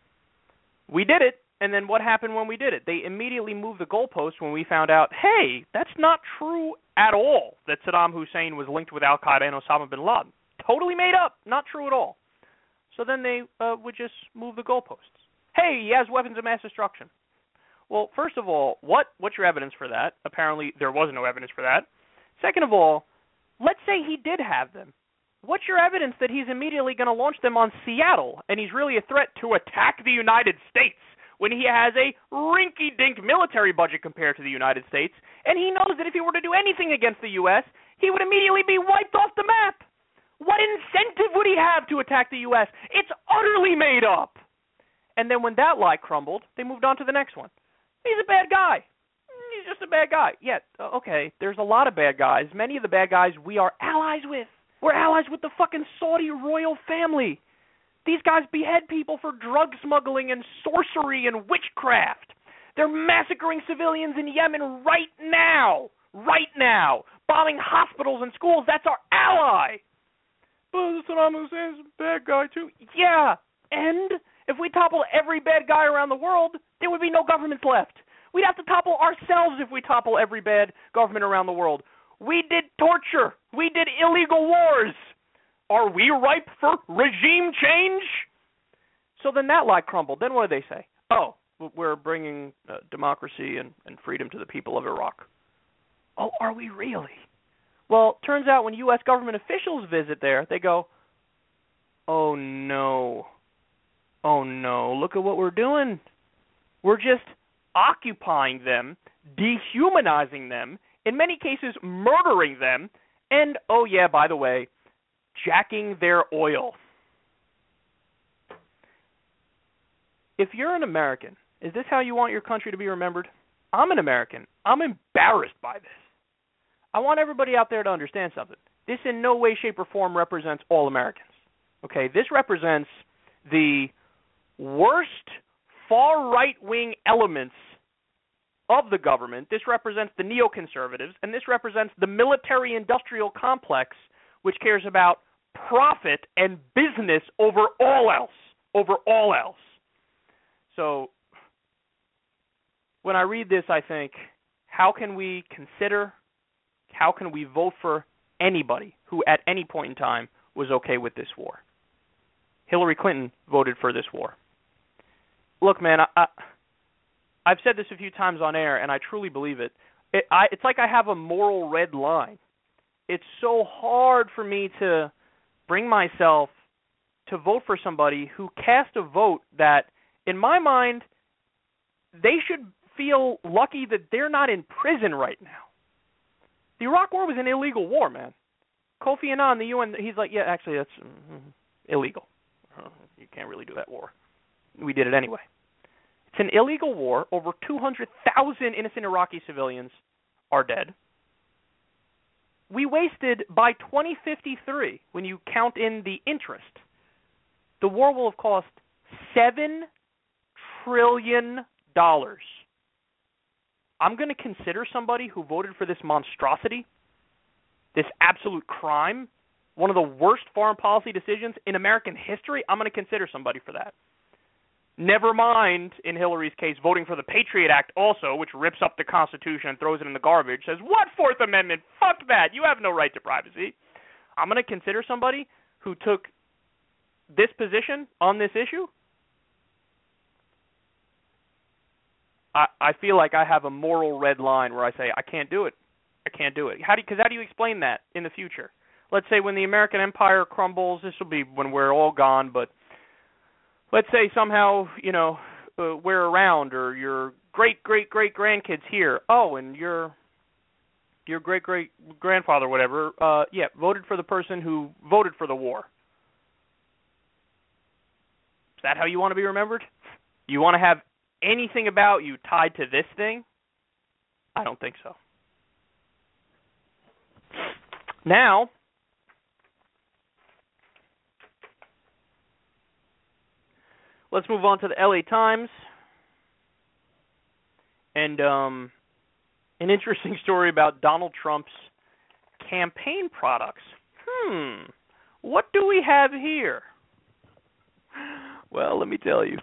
We did it, and then what happened when we did it? They immediately moved the goalpost when we found out, hey, that's not true at all that Saddam Hussein was linked with Al-Qaeda and Osama bin Laden. Totally made up. Not true at all. So then they uh, would just move the goalposts. Hey, he has weapons of mass destruction. Well, first of all, what what's your evidence for that? Apparently there was no evidence for that. Second of all, let's say he did have them. What's your evidence that he's immediately going to launch them on Seattle and he's really a threat to attack the United States when he has a rinky-dink military budget compared to the United States, and he knows that if he were to do anything against the U S, he would immediately be wiped off the map? What incentive would he have to attack the U S? It's utterly made up. And then when that lie crumbled, they moved on to the next one. He's a bad guy. He's just a bad guy. Yeah, okay, there's a lot of bad guys. Many of the bad guys we are allies with. We're allies with the fucking Saudi royal family. These guys behead people for drug smuggling and sorcery and witchcraft. They're massacring civilians in Yemen right now. Right now. Bombing hospitals and schools. That's our ally. But Saddam Hussein's a bad guy too. Yeah, and if we topple every bad guy around the world, there would be no governments left. We'd have to topple ourselves if we topple every bad government around the world. We did torture. We did illegal wars. Are we ripe for regime change? So then that lie crumbled. Then what do they say? Oh, we're bringing uh, democracy and, and freedom to the people of Iraq. Oh, are we really? Well, turns out when U S government officials visit there, they go, oh, no. Oh, no. Look at what we're doing. We're just occupying them, dehumanizing them, in many cases murdering them, and, oh, yeah, by the way, jacking their oil. If you're an American, is this how you want your country to be remembered? I'm an American. I'm embarrassed by this. I want everybody out there to understand something. This in no way, shape, or form represents all Americans. Okay, this represents the worst far right-wing elements of the government. This represents the neoconservatives, and this represents the military-industrial complex, which cares about profit and business over all else, over all else. So when I read this, I think, how can we consider, how can we vote for anybody who at any point in time was okay with this war? Hillary Clinton voted for this war. Look, man, I, I, I've said this a few times on air, and I truly believe it. It I, it's like I have a moral red line. It's so hard for me to bring myself to vote for somebody who cast a vote that, in my mind, they should feel lucky that they're not in prison right now. The Iraq War was an illegal war, man. Kofi Annan, the U N, he's like, yeah, actually, that's mm, illegal. Uh, you can't really do that war. We did it anyway. It's an illegal war. Over two hundred thousand innocent Iraqi civilians are dead. We wasted, by twenty fifty-three, when you count in the interest, the war will have cost seven trillion dollars. I'm going to consider somebody who voted for this monstrosity, this absolute crime, one of the worst foreign policy decisions in American history. I'm going to consider somebody for that. Never mind, in Hillary's case, voting for the Patriot Act also, which rips up the Constitution and throws it in the garbage, says, what Fourth Amendment? Fuck that. You have no right to privacy. I'm going to consider somebody who took this position on this issue, I, I feel like I have a moral red line where I say I can't do it. I can't do it. How do because how do you explain that in the future? Let's say when the American empire crumbles, this will be when we're all gone, but let's say somehow, you know, uh, we're around or your great great great grandkids here. Oh, and your your great great grandfather, whatever, uh, yeah, voted for the person who voted for the war. Is that how you want to be remembered? You want to have anything about you tied to this thing? I don't think so. Now, let's move on to the L A Times. And um, an interesting story about Donald Trump's campaign products. Hmm, what do we have here? Well, let me tell you.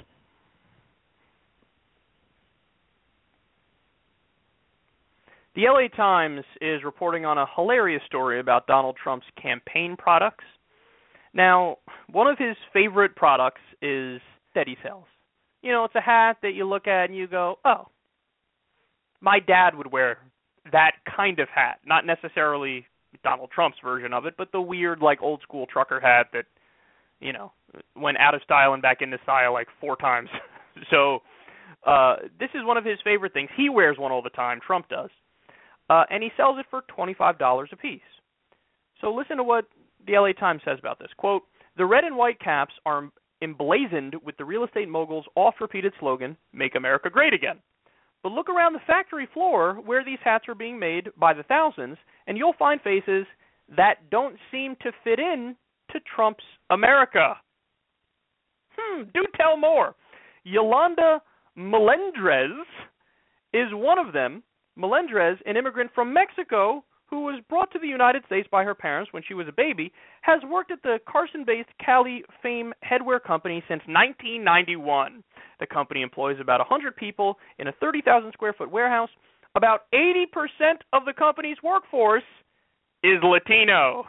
The L A Times is reporting on a hilarious story about Donald Trump's campaign products. Now, one of his favorite products is that he sells. You know, it's a hat that you look at and you go, oh, my dad would wear that kind of hat. Not necessarily Donald Trump's version of it, but the weird, like, old-school trucker hat that, you know, went out of style and back into style like four times. So uh, this is one of his favorite things. He wears one all the time. Trump does. Uh, and he sells it for twenty-five dollars a piece. So listen to what the L A Times says about this. Quote, the red and white caps are emblazoned with the real estate mogul's oft-repeated slogan, Make America Great Again. But look around the factory floor where these hats are being made by the thousands, and you'll find faces that don't seem to fit in to Trump's America. Hmm, do tell more. Yolanda Melendrez is one of them. Melendrez, an immigrant from Mexico who was brought to the United States by her parents when she was a baby, has worked at the Carson-based Cali Fame Headwear Company since nineteen ninety-one. The company employs about one hundred people in a thirty thousand square foot warehouse. About eighty percent of the company's workforce is Latino.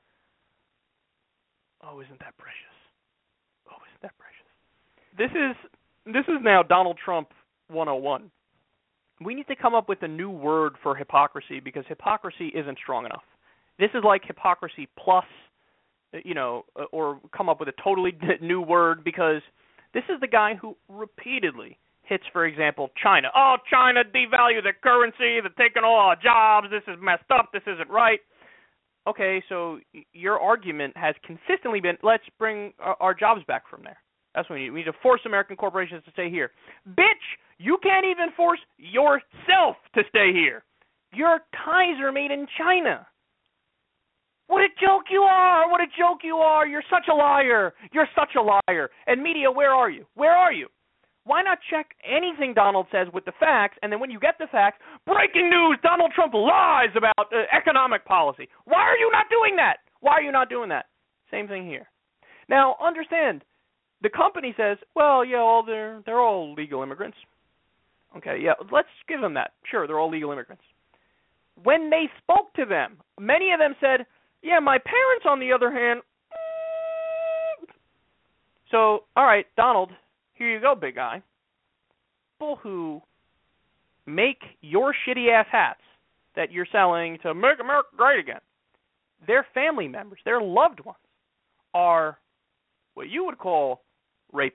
Oh, isn't that precious? Oh, isn't that precious? This is this is now Donald Trump one oh one. We need to come up with a new word for hypocrisy because hypocrisy isn't strong enough. This is like hypocrisy plus, you know, or come up with a totally new word because this is the guy who repeatedly hits, for example, China. Oh, China devalued their currency. They're taking all our jobs. This is messed up. This isn't right. Okay, so your argument has consistently been, let's bring our jobs back from there. That's what we need. We need to force American corporations to stay here. Bitch, you can't even force yourself to stay here. Your ties are made in China. What a joke you are. What a joke you are. You're such a liar. You're such a liar. And media, where are you? Where are you? Why not check anything Donald says with the facts, and then when you get the facts, breaking news, Donald Trump lies about uh, economic policy. Why are you not doing that? Why are you not doing that? Same thing here. Now, understand, the company says, well, yeah, all they're, they're all legal immigrants. Okay, yeah, let's give them that. Sure, they're all legal immigrants. When they spoke to them, many of them said, yeah, my parents, on the other hand. Mm. So, all right, Donald, here you go, big guy. People who make your shitty-ass hats that you're selling to make America great again, their family members, their loved ones, are what you would call rapists.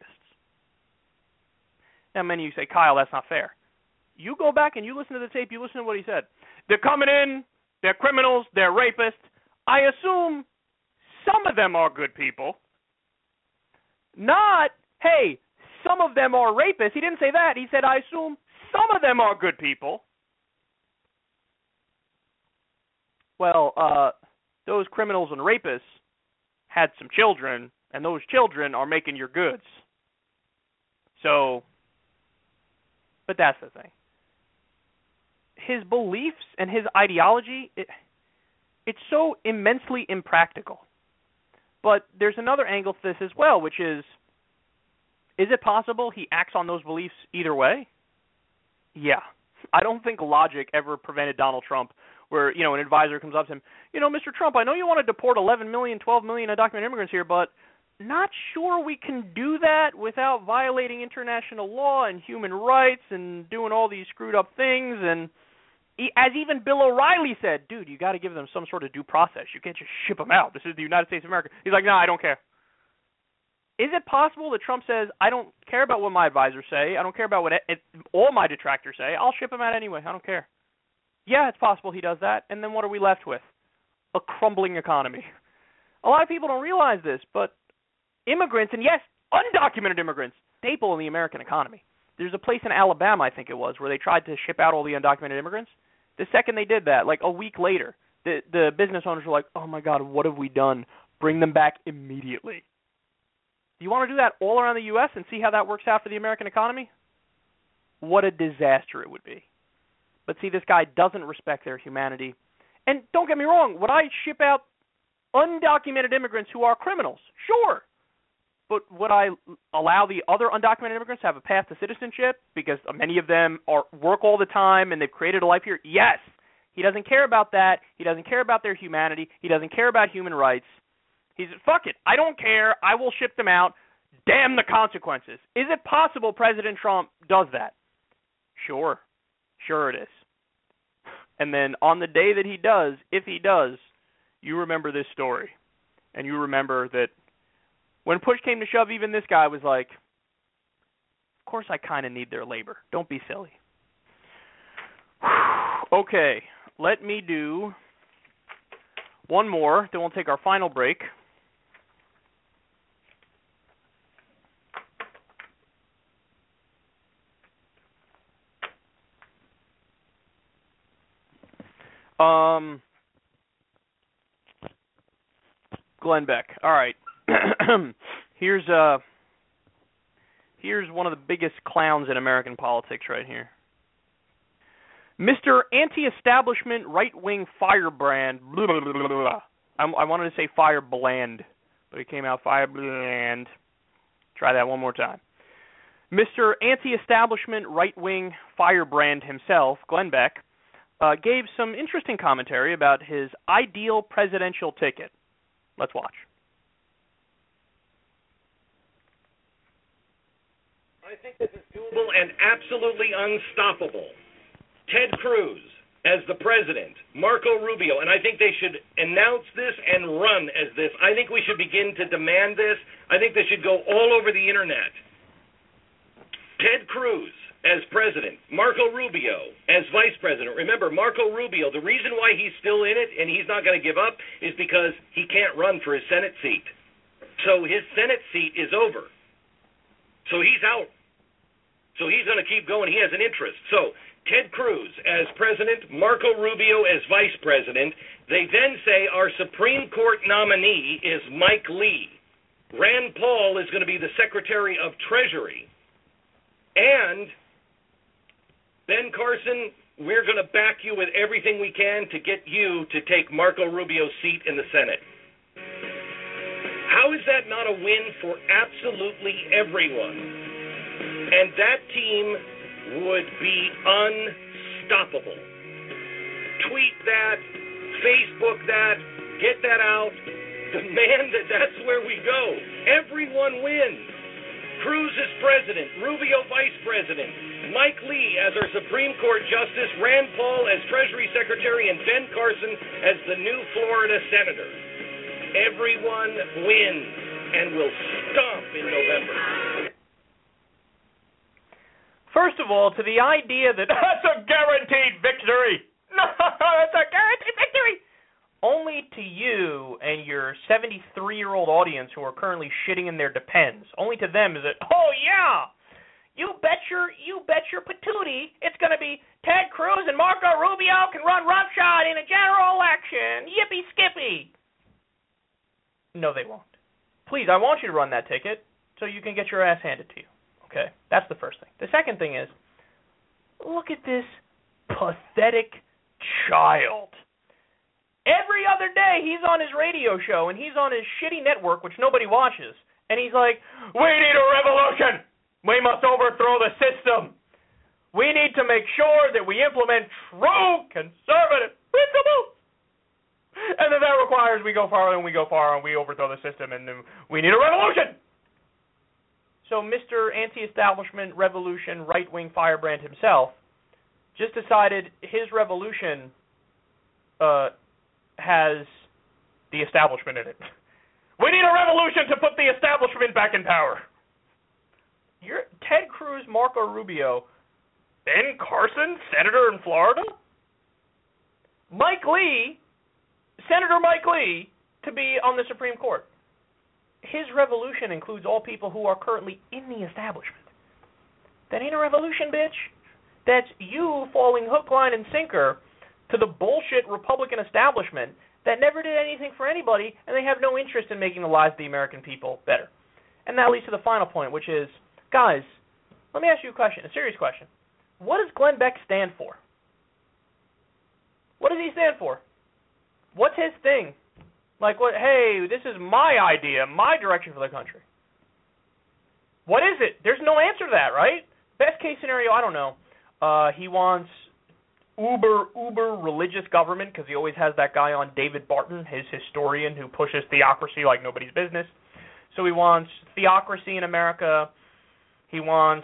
Now, many of you say, Kyle, that's not fair. You go back and you listen to the tape, you listen to what he said. They're coming in, they're criminals, they're rapists. I assume some of them are good people. Not, hey, some of them are rapists. He didn't say that. He said, I assume some of them are good people. Well, uh, those criminals and rapists had some children, and those children are making your goods. So, but that's the thing. His beliefs and his ideology, it, it's so immensely impractical. But there's another angle to this as well, which is, is it possible he acts on those beliefs either way? Yeah. I don't think logic ever prevented Donald Trump where, you know, an advisor comes up to him, you know, Mister Trump, I know you want to deport eleven million, twelve million undocumented immigrants here, but not sure we can do that without violating international law and human rights and doing all these screwed up things. And as even Bill O'Reilly said, dude, you got to give them some sort of due process. You can't just ship them out. This is the United States of America. He's like, no, I don't care. Is it possible that Trump says, I don't care about what my advisors say. I don't care about what it, all my detractors say. I'll ship them out anyway. I don't care. Yeah, it's possible he does that. And then what are we left with? A crumbling economy. A lot of people don't realize this, but immigrants, and yes, undocumented immigrants, staple in the American economy. There's a place in Alabama, I think it was, where they tried to ship out all the undocumented immigrants. The second they did that, like a week later, the the business owners were like, oh my God, what have we done? Bring them back immediately. Do you want to do that all around the U S and see how that works out for the American economy? What a disaster it would be. But see, this guy doesn't respect their humanity. And don't get me wrong, would I ship out undocumented immigrants who are criminals? Sure. But would I allow the other undocumented immigrants to have a path to citizenship because many of them are work all the time and they've created a life here? Yes. He doesn't care about that. He doesn't care about their humanity. He doesn't care about human rights. He's, fuck it, I don't care. I will ship them out. Damn the consequences. Is it possible President Trump does that? Sure. Sure it is. And then on the day that he does, if he does, you remember this story. And you remember that when push came to shove, even this guy was like, of course I kind of need their labor. Don't be silly. Okay, let me do one more, then we'll take our final break. Um, Glenn Beck. All right. here's uh here's one of the biggest clowns in American politics right here. Mister Anti-Establishment Right-Wing Firebrand. Blah, blah, blah, blah, blah. I, I wanted to say Firebland, but it came out Firebrand. Try that one more time. Mister Anti-Establishment Right-Wing Firebrand himself, Glenn Beck, uh, gave some interesting commentary about his ideal presidential ticket. Let's watch. I think this is doable and absolutely unstoppable. Ted Cruz as the president, Marco Rubio, and I think they should announce this and run as this. I think we should begin to demand this. I think this should go all over the internet. Ted Cruz as president, Marco Rubio as vice president. Remember, Marco Rubio, the reason why he's still in it and he's not going to give up is because he can't run for his Senate seat. So his Senate seat is over. So he's out. So he's going to keep going. He has an interest. So Ted Cruz as president, Marco Rubio as vice president. They then say our Supreme Court nominee is Mike Lee. Rand Paul is going to be the Secretary of Treasury. And Ben Carson, we're going to back you with everything we can to get you to take Marco Rubio's seat in the Senate. How is that not a win for absolutely everyone? And that team would be unstoppable. Tweet that, Facebook that, get that out, demand that that's where we go. Everyone wins. Cruz is president, Rubio vice president, Mike Lee as our Supreme Court Justice, Rand Paul as Treasury Secretary, and Ben Carson as the new Florida Senator. Everyone wins and will stomp in November. First of all, to the idea that that's a guaranteed victory. No, that's a guaranteed victory. Only to you and your seventy-three-year-old audience who are currently shitting in their depends. Only to them is it, oh, yeah, you bet your, you bet your patootie it's going to be Ted Cruz and Marco Rubio can run roughshod in a general election. Yippee-skippy. No, they won't. Please, I want you to run that ticket so you can get your ass handed to you. Okay? That's the first thing. The second thing is, look at this pathetic child. Every other day, he's on his radio show, and he's on his shitty network, which nobody watches, and he's like, we need a revolution. We must overthrow the system. We need to make sure that we implement true conservative principles, and that that requires we go far and we go far and we overthrow the system and we need a revolution. So Mister Anti-Establishment Revolution right-wing firebrand himself just decided his revolution uh, has the establishment in it. We need a revolution to put the establishment back in power. You're Ted Cruz, Marco Rubio, Ben Carson, senator in Florida? Mike Lee, Senator Mike Lee, to be on the Supreme Court. His revolution includes all people who are currently in the establishment. That ain't a revolution, bitch. That's you falling hook, line, and sinker to the bullshit Republican establishment that never did anything for anybody, and they have no interest in making the lives of the American people better. And that leads to the final point, which is, guys, let me ask you a question, a serious question. What does Glenn Beck stand for? What does he stand for? What's his thing? Like, what? Hey, this is my idea, my direction for the country. What is it? There's no answer to that, right? Best case scenario, I don't know. Uh, he wants uber, uber religious government because he always has that guy on, David Barton, his historian who pushes theocracy like nobody's business. So he wants theocracy in America. He wants,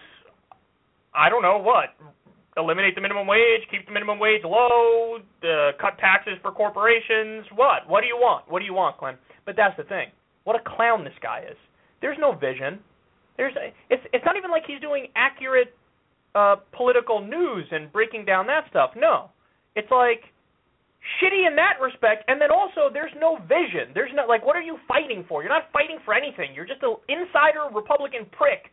I don't know what, eliminate the minimum wage, keep the minimum wage low, uh, cut taxes for corporations. What? What do you want? What do you want, Glenn? But that's the thing. What a clown this guy is. There's no vision. There's it's it's not even like he's doing accurate uh, political news and breaking down that stuff. No. It's like shitty in that respect, and then also there's no vision. There's no, like, what are you fighting for? You're not fighting for anything. You're just an insider Republican prick.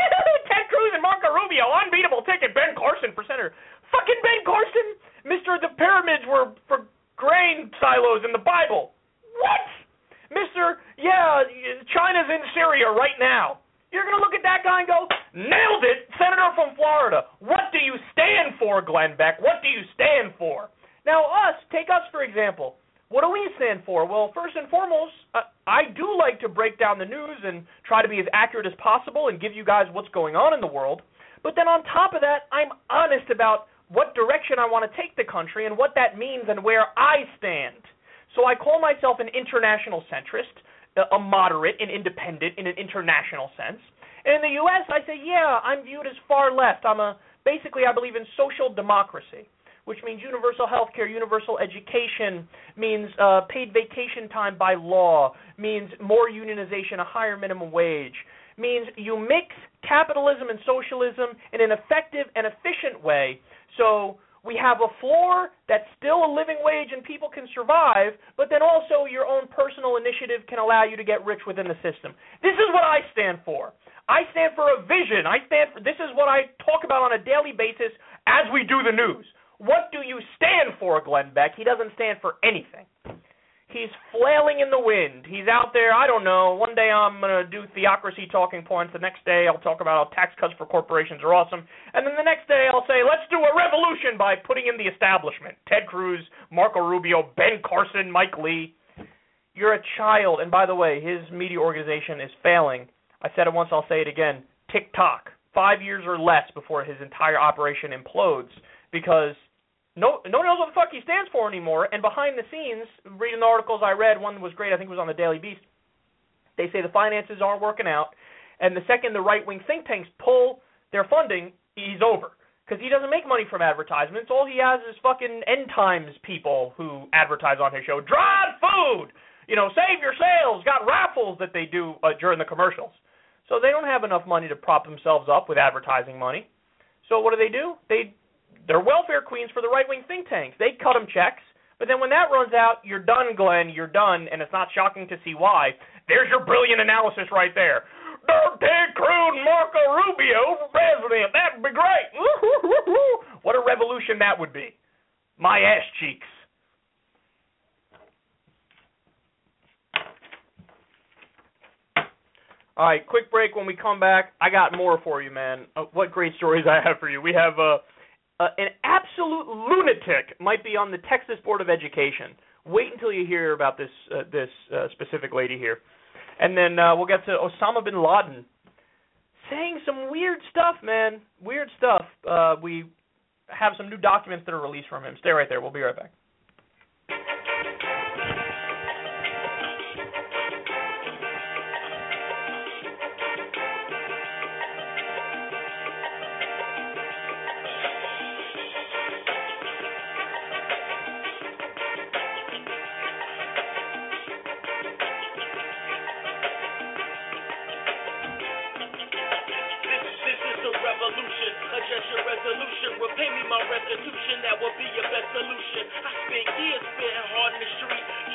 Ted Cruz and Marco Rubio, unbeatable ticket, Ben Carson for senator. Fucking Ben Carson? Mister The pyramids were for grain silos in the Bible. What? Mister Yeah, China's in Syria right now. You're going to look at that guy and go, nailed it, senator from Florida. What do you stand for, Glenn Beck? What do you stand for? Now, us, take us for example. What do we stand for? Well, first and foremost, uh, I do like to break down the news and try to be as accurate as possible and give you guys what's going on in the world. But then on top of that, I'm honest about what direction I want to take the country and what that means and where I stand. So I call myself an international centrist, a moderate and independent in an international sense. And in the U S, I say, yeah, I'm viewed as far left. I'm a basically, I believe in social democracy, which means universal health care, universal education, means uh, paid vacation time by law, means more unionization, a higher minimum wage, means you mix capitalism and socialism in an effective and efficient way. So we have a floor that's still a living wage and people can survive, but then also your own personal initiative can allow you to get rich within the system. This is what I stand for. I stand for a vision. I stand for, this is what I talk about on a daily basis as we do the news. What do you stand for, Glenn Beck? He doesn't stand for anything. He's flailing in the wind. He's out there, I don't know, one day I'm going to do theocracy talking points. The next day I'll talk about how tax cuts for corporations are awesome. And then the next day I'll say, let's do a revolution by putting in the establishment. Ted Cruz, Marco Rubio, Ben Carson, Mike Lee. You're a child. And by the way, his media organization is failing. I said it once, I'll say it again. TikTok. Five years or less before his entire operation implodes because No, no one knows what the fuck he stands for anymore, and behind the scenes, reading the articles I read, one was great, I think it was on the Daily Beast, they say the finances aren't working out, and the second the right-wing think tanks pull their funding, he's over. Because he doesn't make money from advertisements. All he has is fucking end times people who advertise on his show. Dried food! You know, save your sales! Got raffles that they do uh, during the commercials. So they don't have enough money to prop themselves up with advertising money. So what do they do? They... They're welfare queens for the right-wing think tanks. They cut them checks, but then when that runs out, you're done, Glenn, you're done, and it's not shocking to see why. There's your brilliant analysis right there. Ted Cruz, Marco Rubio for president. That would be great. What a revolution that would be. My ass cheeks. All right, quick break. When we come back, I got more for you, man. Uh, what great stories I have for you. We have... Uh, Uh, an absolute lunatic might be on the Texas Board of Education. Wait until you hear about this uh, this uh, specific lady here. And then uh, we'll get to Osama bin Laden saying some weird stuff, man. Weird stuff. Uh, we have some new documents that are released from him. Stay right there. We'll be right back.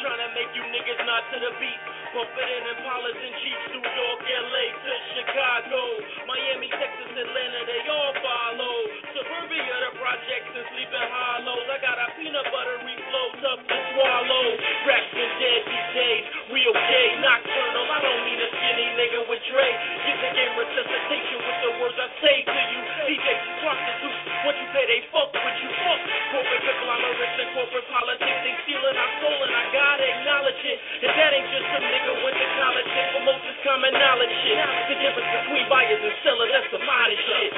trying to make you niggas not to the beat. Bumping in Impalas and Jeeps, New York, L A to Chicago, Miami, Texas, Atlanta, they all follow. Suburbia, the projects and sleeping hollows. I got a peanut buttery flow, tough to swallow. Raps been dead these days, real gay, nocturnal. I don't mean a skinny nigga with Dre. Give the game resuscitation with the words I say to you. D Js and prostitutes, what you pay, they fuck with you. Fuck corporate conglomerates and corporate politics. They stealing our soul and I gotta acknowledge it. And that ain't just some nigga went to college and promotes this common knowledge shit. The difference between buyers and sellers, that's some modest shit.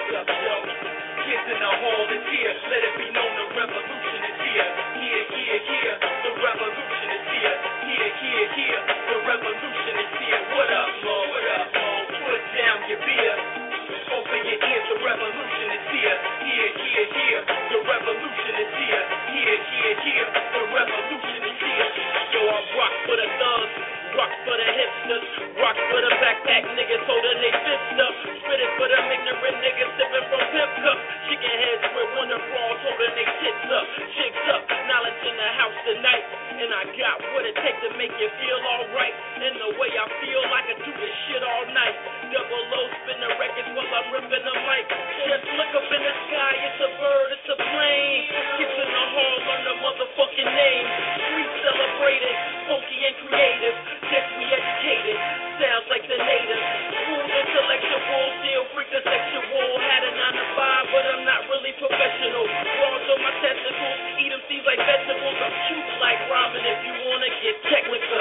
Kids in the hall is here, let it be known the revolution is here. Here, here, here, the revolution is here. Here, here, here, the revolution is here. What up, Mo? What up, Mo? Put down your beer. Open your ears, the revolution is here. Here, here, here, the revolution is here. Here, here, here, the revolution is here. Yo, I rock for the thugs, rock for the hipsters, rock for the backpack niggas holding they fists up. Spit it for them ignorant niggas sipping from pimp cups. Chicken heads with wonder bras holding they tits up. Chicks up, knowledge in the house tonight. And I got what it takes to make you feel alright. And the way I feel, I can do this shit all night. Double O, spin the records while I'm ripping the mic. Just look up in the sky, it's a bird, it's a plane. Kids in the hall, learn the motherfucking name. Street celebrated, funky and creative. Yes, we educated, sounds like the natives. Smooth intellectual, still freak the sexual. Had a nine to five, but I'm not really professional. Brawls on my testicles, eat them seeds like vegetables. I'm cute like ramen if you wanna get technical.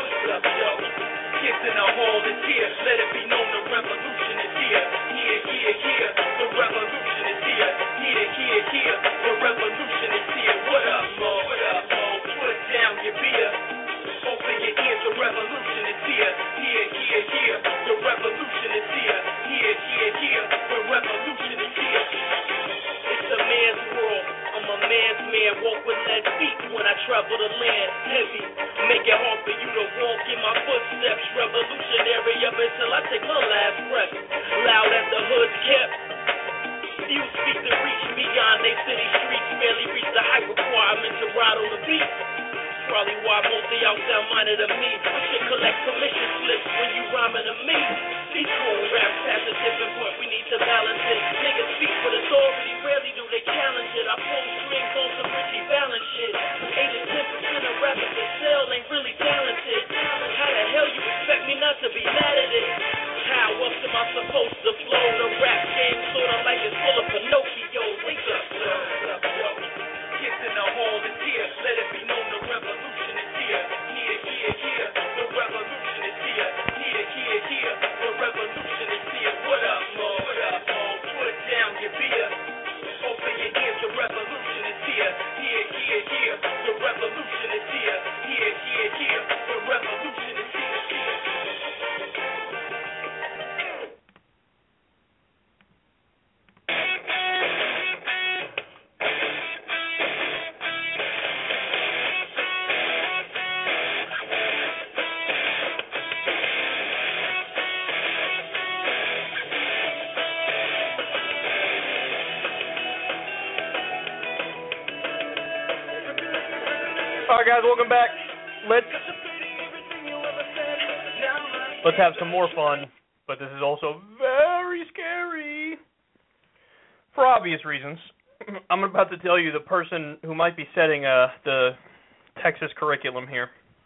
Kids in the hall is here, let it be known the revolution is here. Here, here, here, the revolution is here. Here, here, here, the revolution is here. What up, Mo? What up, Mo? Put down your beer. Open your ears, the revolution is here. Here, here, here, the revolution is here. Here, here, here, the revolution is here. It's a man's world, I'm a man's man. Walk with lead feet when I travel the land. Heavy, make it hard for you to walk in my footsteps. Revolutionary up until I take my last breath. Loud as the hood's kept. Few speak to reach beyond they city streets. Barely reach the height requirement to ride on the beat. Probably why most of y'all sound minded to me. We should collect commission slips when you rhyming to me. These cool raps past a tipping point, we need to balance it. Niggas speak with authority, rarely do they challenge it. I pull strings on some Richie Valens shit. eight to ten percent of rappers that sell ain't really talented. How the hell you expect me not to be mad at it? How else am I supposed to flow? The rap game sorta like it's full of Pinocchio. Wake up, yo. Kids in the hall is here, let it be known the revolution is here. Here, here, here, the revolution is here. Here, here, here, the revolution is here. What up, Mo? What up, Mo? Put down your beer. Open your ears, the revolution is here. Here, here, here, the revolution is here. Here, here, here, the revolution is here. All right, guys, welcome back. Let's let's have some more fun, but this is also very scary for obvious reasons. I'm about to tell you the person who might be setting uh, the Texas curriculum here.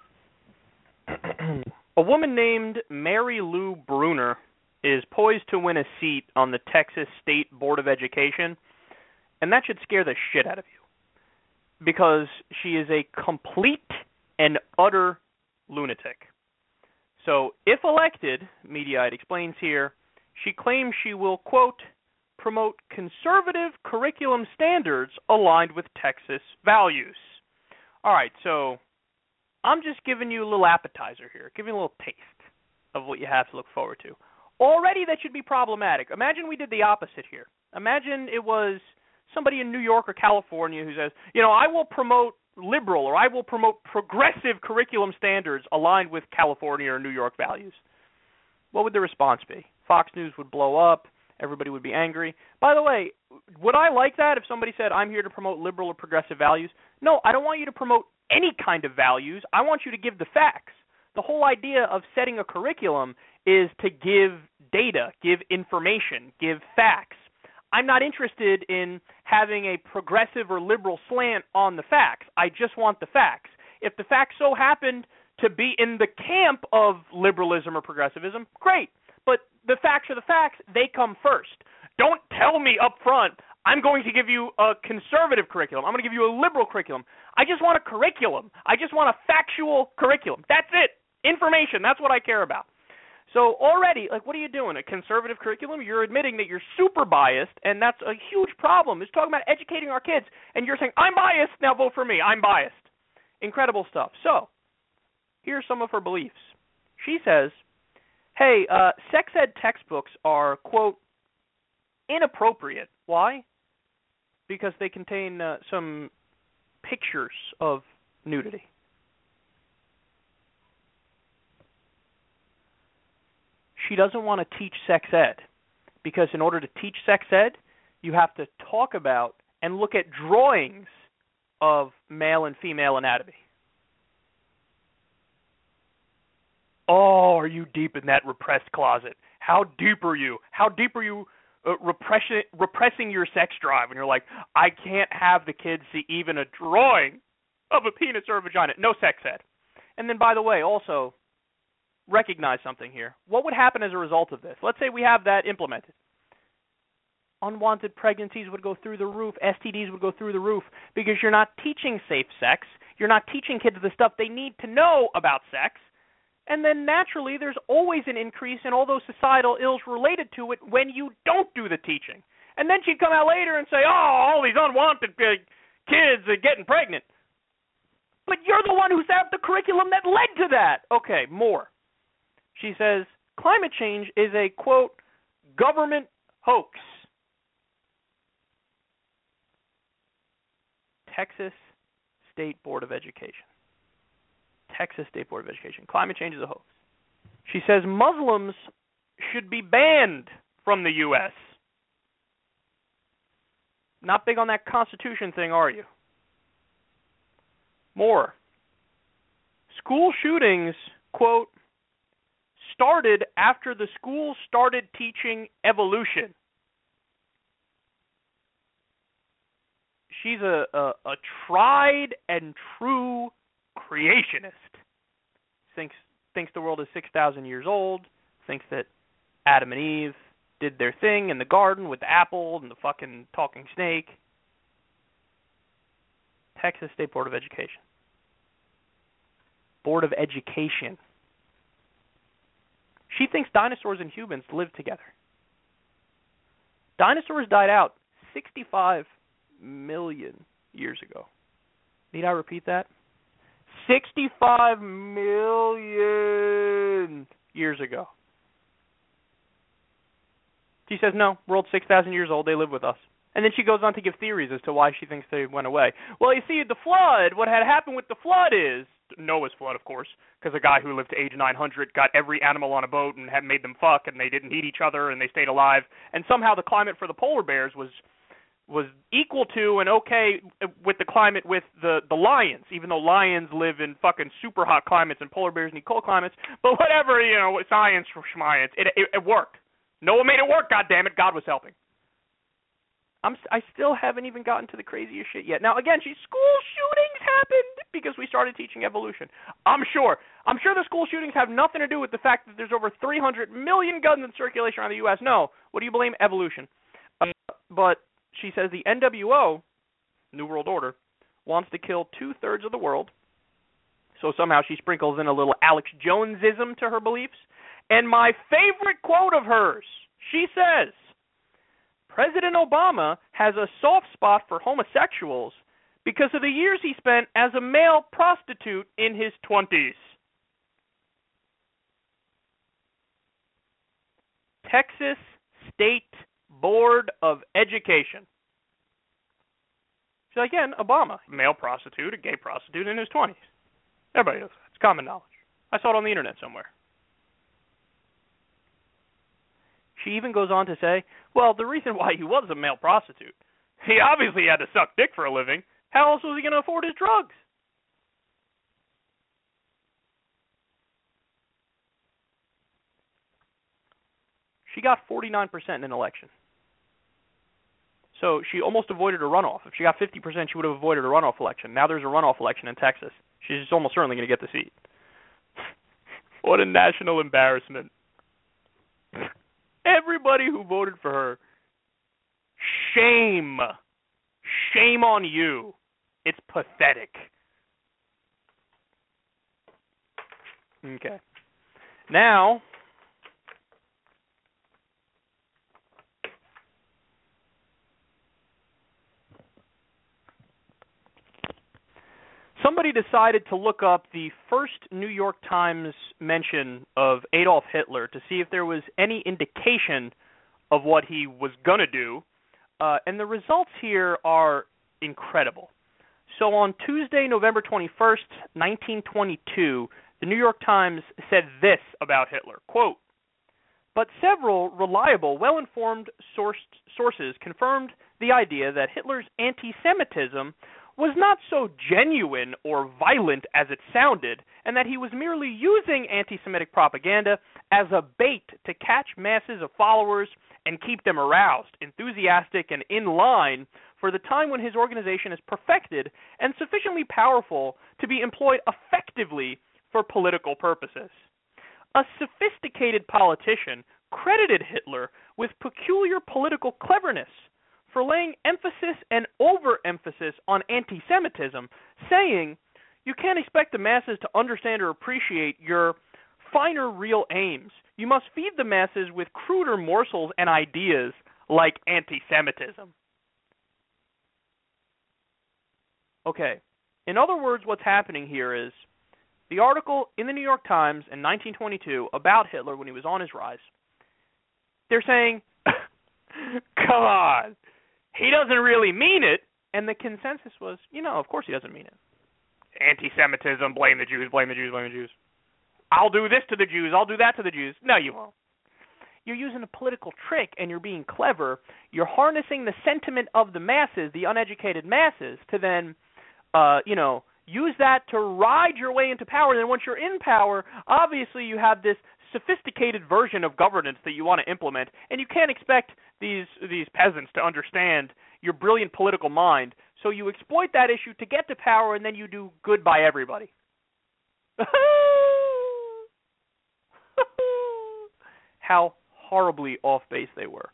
A woman named Mary Lou Bruner is poised to win a seat on the Texas State Board of Education, and that should scare the shit out of you, because she is a complete and utter lunatic. So, if elected, Mediaite explains here, she claims she will, quote, promote conservative curriculum standards aligned with Texas values. All right, so I'm just giving you a little appetizer here, giving you a little taste of what you have to look forward to. Already that should be problematic. Imagine we did the opposite here. Imagine it was somebody in New York or California who says, you know, I will promote liberal or I will promote progressive curriculum standards aligned with California or New York values. What would the response be? Fox News would blow up. Everybody would be angry. By the way, would I like that if somebody said, I'm here to promote liberal or progressive values? No, I don't want you to promote any kind of values. I want you to give the facts. The whole idea of setting a curriculum is to give data, give information, give facts. I'm not interested in having a progressive or liberal slant on the facts. I just want the facts. If the facts so happened to be in the camp of liberalism or progressivism, great. But the facts are the facts. They come first. Don't tell me up front, I'm going to give you a conservative curriculum. I'm going to give you a liberal curriculum. I just want a curriculum. I just want a factual curriculum. That's it. Information. That's what I care about. So already, like, what are you doing? A conservative curriculum? You're admitting that you're super biased, and that's a huge problem. It's talking about educating our kids, and you're saying, I'm biased, now vote for me. I'm biased. Incredible stuff. So here are some of her beliefs. She says, hey, uh, sex ed textbooks are, quote, inappropriate. Why? Because they contain uh, some pictures of nudity. She doesn't want to teach sex ed because in order to teach sex ed, you have to talk about and look at drawings of male and female anatomy. Oh, are you deep in that repressed closet? How deep are you? How deep are you uh, repression, repressing your sex drive? And you're like, I can't have the kids see even a drawing of a penis or a vagina. No sex ed. And then, by the way, also, recognize something here. What would happen as a result of this? Let's say we have that implemented. Unwanted pregnancies would go through the roof. S T Ds would go through the roof because you're not teaching safe sex. You're not teaching kids the stuff they need to know about sex. And then naturally, there's always an increase in all those societal ills related to it when you don't do the teaching. And then she'd come out later and say, oh, all these unwanted uh, kids are getting pregnant. But you're the one who set up the curriculum that led to that. Okay, more. She says, climate change is a, quote, government hoax. Texas State Board of Education. Texas State Board of Education. Climate change is a hoax. She says Muslims should be banned from the U S Not big on that Constitution thing, are you? More. School shootings, quote, started after the school started teaching evolution. She's a, a, a tried and true creationist. Thinks thinks the world is six thousand years old. Thinks that Adam and Eve did their thing in the garden with the apple and the fucking talking snake. Texas State Board of Education. Board of Education. She thinks dinosaurs and humans live together. Dinosaurs died out sixty-five million years ago. Need I repeat that? sixty-five million years ago. She says, no, world's six thousand years old, they live with us. And then she goes on to give theories as to why she thinks they went away. Well, you see, the flood, what had happened with the flood is, Noah's flood, of course, because a guy who lived to age nine hundred got every animal on a boat and had made them fuck, and they didn't eat each other, and they stayed alive. And somehow the climate for the polar bears was was equal to and okay with the climate with the, the lions, even though lions live in fucking super hot climates and polar bears need cold climates. But whatever, you know, science for schmience, it, it, it worked. Noah made it work, goddammit. God was helping. I'm, I still haven't even gotten to the craziest shit yet. Now, again, she, school shootings happened because we started teaching evolution. I'm sure. I'm sure the school shootings have nothing to do with the fact that there's over three hundred million guns in circulation around the U S No. What do you blame? Evolution. Uh, but she says the N W O, New World Order, wants to kill two-thirds of the world. So somehow she sprinkles in a little Alex Jonesism to her beliefs. And my favorite quote of hers, she says, President Obama has a soft spot for homosexuals because of the years he spent as a male prostitute in his twenties. Texas State Board of Education. So again, Obama, male prostitute, a gay prostitute in his twenties. Everybody knows that. It's common knowledge. I saw it on the internet somewhere. She even goes on to say, well, the reason why he was a male prostitute, he obviously had to suck dick for a living. How else was he going to afford his drugs? She got forty-nine percent in an election. So she almost avoided a runoff. If she got fifty percent, she would have avoided a runoff election. Now there's a runoff election in Texas. She's almost certainly going to get the seat. What a national embarrassment. Everybody who voted for her, shame. Shame on you. It's pathetic. Okay. Now, somebody decided to look up the first New York Times mention of Adolf Hitler to see if there was any indication of what he was going to do, uh, and the results here are incredible. So on Tuesday, November twenty-first, nineteen twenty-two, the New York Times said this about Hitler, quote, "But several reliable, well-informed sourced sources confirmed the idea that Hitler's anti-Semitism was not so genuine or violent as it sounded, and that he was merely using anti-Semitic propaganda as a bait to catch masses of followers and keep them aroused, enthusiastic, and in line for the time when his organization is perfected and sufficiently powerful to be employed effectively for political purposes. A sophisticated politician credited Hitler with peculiar political cleverness for laying emphasis and overemphasis on anti-Semitism, saying, 'You can't expect the masses to understand or appreciate your finer real aims. You must feed the masses with cruder morsels and ideas like anti-Semitism.'" Okay, in other words, what's happening here is the article in the New York Times in nineteen twenty-two about Hitler when he was on his rise, they're saying, come on, he doesn't really mean it. And the consensus was, you know, of course he doesn't mean it. Anti-Semitism, blame the Jews, blame the Jews, blame the Jews. I'll do this to the Jews, I'll do that to the Jews. No, you won't. You're using a political trick and you're being clever. You're harnessing the sentiment of the masses, the uneducated masses, to then, uh, you know, use that to ride your way into power. And then once you're in power, obviously you have this sophisticated version of governance that you want to implement, and you can't expect these these peasants to understand your brilliant political mind. So you exploit that issue to get to power, and then you do good by everybody. How horribly off base they were.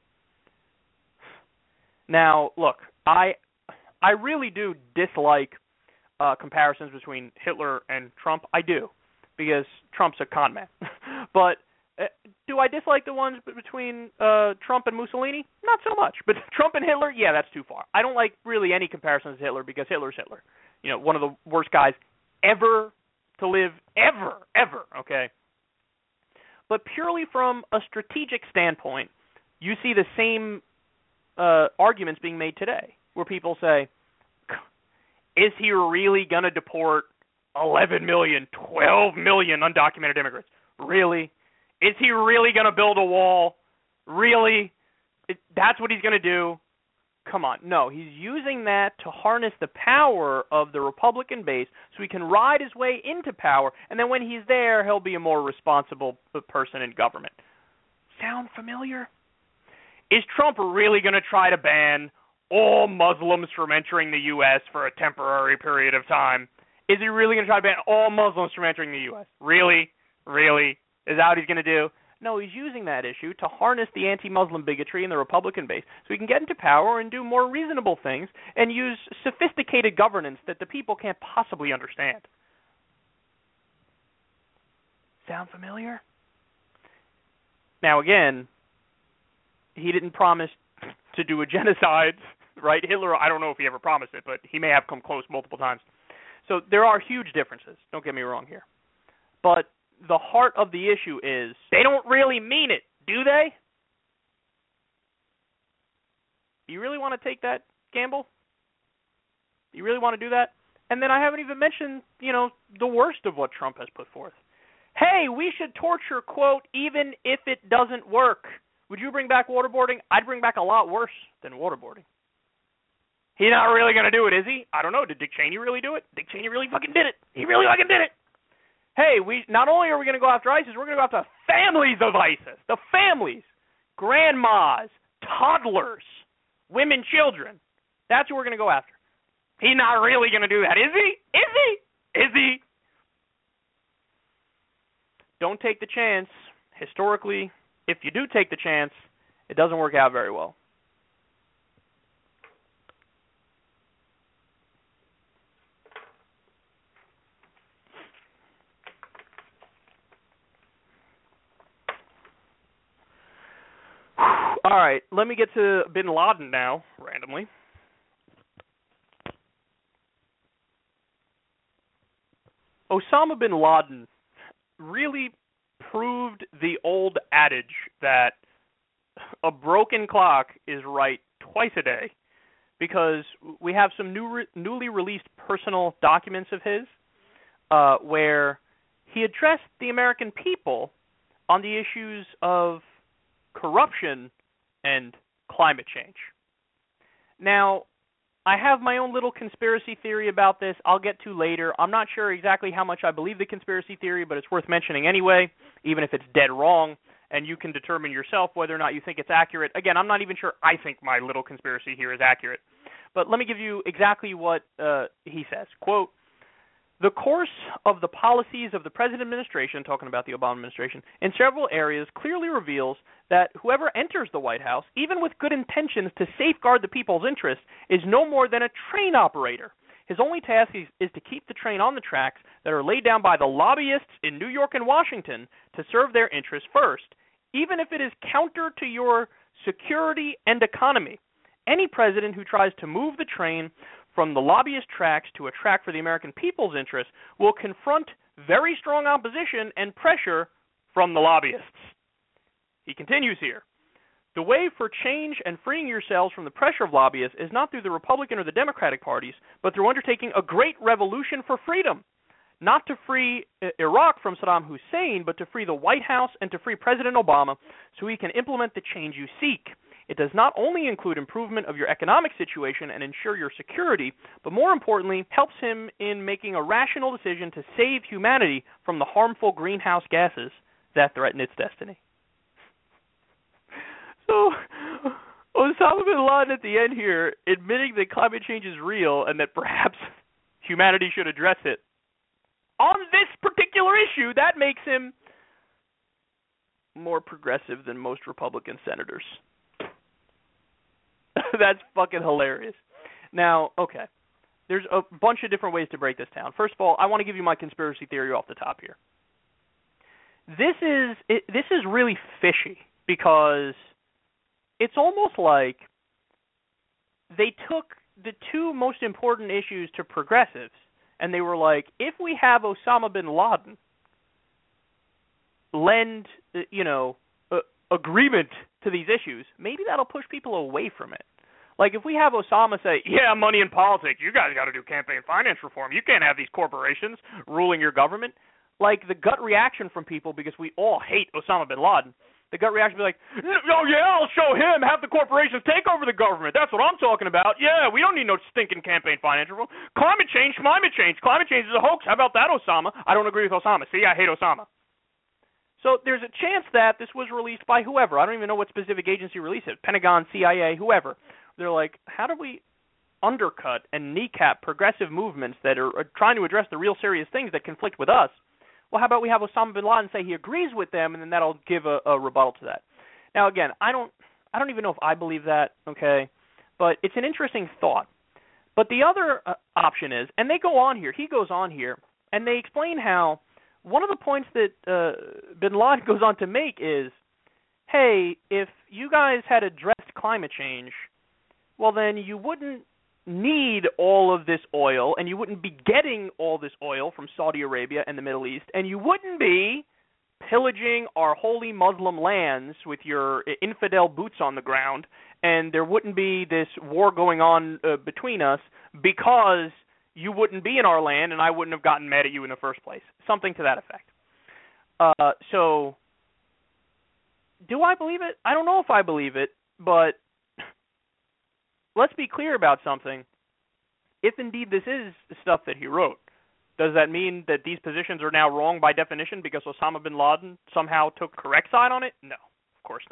Now, look, I I really do dislike uh, comparisons between Hitler and Trump. I do, because Trump's a con man. But uh, do I dislike the ones between uh, Trump and Mussolini? Not so much. But Trump and Hitler, yeah, that's too far. I don't like really any comparisons to Hitler, because Hitler's Hitler. You know, one of the worst guys ever to live, ever, ever, okay? But purely from a strategic standpoint, you see the same uh, arguments being made today, where people say, is he really going to deport eleven million, twelve million undocumented immigrants? Really? Is he really going to build a wall? Really? It, that's what he's going to do? Come on. No, he's using that to harness the power of the Republican base so he can ride his way into power, and then when he's there, he'll be a more responsible person in government. Sound familiar? Is Trump really going to try to ban all Muslims from entering the U S for a temporary period of time? Is he really going to try to ban all Muslims from entering the U S? Really? Really? Is that what he's going to do? No, he's using that issue to harness the anti-Muslim bigotry in the Republican base so he can get into power and do more reasonable things and use sophisticated governance that the people can't possibly understand. Sound familiar? Now, again, he didn't promise to do a genocide, right? Hitler, I don't know if he ever promised it, but he may have come close multiple times. So there are huge differences. Don't get me wrong here. But the heart of the issue is they don't really mean it, do they? You really want to take that gamble? You really want to do that? And then I haven't even mentioned, you know, the worst of what Trump has put forth. Hey, we should torture, quote, even if it doesn't work. Would you bring back waterboarding? I'd bring back a lot worse than waterboarding. He's not really going to do it, is he? I don't know. Did Dick Cheney really do it? Dick Cheney really fucking did it. He really fucking did it. Hey, we not only are we going to go after ISIS, we're going to go after families of ISIS. The families. grandmas, toddlers, women, children. That's who we're going to go after. He's not really going to do that, is he? Is he? Is he? Don't take the chance. Historically, if you do take the chance, it doesn't work out very well. All right, let me get to Bin Laden now, randomly. Osama bin Laden really proved the old adage that a broken clock is right twice a day, because we have some new re- newly released personal documents of his uh, where he addressed the American people on the issues of corruption and climate change. Now, I have my own little conspiracy theory about this I'll get to later. I'm not sure exactly how much I believe the conspiracy theory, but it's worth mentioning anyway, even if it's dead wrong, and you can determine yourself whether or not you think it's accurate. Again, I'm not even sure I think my little conspiracy here is accurate. But let me give you exactly what uh, he says. Quote, "The course of the policies of the present administration," talking about the Obama administration, "in several areas clearly reveals that whoever enters the White House, even with good intentions to safeguard the people's interests, is no more than a train operator. His only task is, is to keep the train on the tracks that are laid down by the lobbyists in New York and Washington to serve their interests first, even if it is counter to your security and economy. Any president who tries to move the train from the lobbyist tracks to a track for the American people's interests will confront very strong opposition and pressure from the lobbyists." He continues here, "The way for change and freeing yourselves from the pressure of lobbyists is not through the Republican or the Democratic parties, but through undertaking a great revolution for freedom. Not to free Iraq from Saddam Hussein, but to free the White House and to free President Obama so he can implement the change you seek. It does not only include improvement of your economic situation and ensure your security, but more importantly, helps him in making a rational decision to save humanity from the harmful greenhouse gases that threaten its destiny." So, Osama bin Laden at the end here, admitting that climate change is real and that perhaps humanity should address it. On this particular issue, that makes him more progressive than most Republican senators. That's fucking hilarious. Now, okay, there's a bunch of different ways to break this down. First of all, I want to give you my conspiracy theory off the top here. This is it, this is really fishy because it's almost like they took the two most important issues to progressives and they were like, if we have Osama bin Laden lend, you know, uh, agreement to these issues, maybe that'll push people away from it. Like if we have Osama say, yeah, money in politics, you guys got to do campaign finance reform. You can't have these corporations ruling your government. Like the gut reaction from people, because we all hate Osama bin Laden, the gut reaction would be like, oh, yeah, I'll show him. Have the corporations take over the government. That's what I'm talking about. Yeah, we don't need no stinking campaign finance reform. Climate change, climate change. Climate change is a hoax. How about that, Osama? I don't agree with Osama. See, I hate Osama. So there's a chance that this was released by whoever. I don't even know what specific agency released it. Pentagon, C I A, whoever. They're like, how do we undercut and kneecap progressive movements that are, are trying to address the real serious things that conflict with us? Well, how about we have Osama bin Laden say he agrees with them, and then that'll give a, a rebuttal to that. Now, again, I don't, I don't even know if I believe that, okay, but it's an interesting thought. But the other uh, option is, and they go on here, he goes on here, and they explain how one of the points that uh, bin Laden goes on to make is, hey, if you guys had addressed climate change, well, then you wouldn't need all of this oil, and you wouldn't be getting all this oil from Saudi Arabia and the Middle East, and you wouldn't be pillaging our holy Muslim lands with your infidel boots on the ground, and there wouldn't be this war going on uh, between us because you wouldn't be in our land and I wouldn't have gotten mad at you in the first place. Something to that effect. Uh, so, do I believe it? I don't know if I believe it, but let's be clear about something. If indeed this is the stuff that he wrote, does that mean that these positions are now wrong by definition because Osama bin Laden somehow took correct side on it? No, of course not.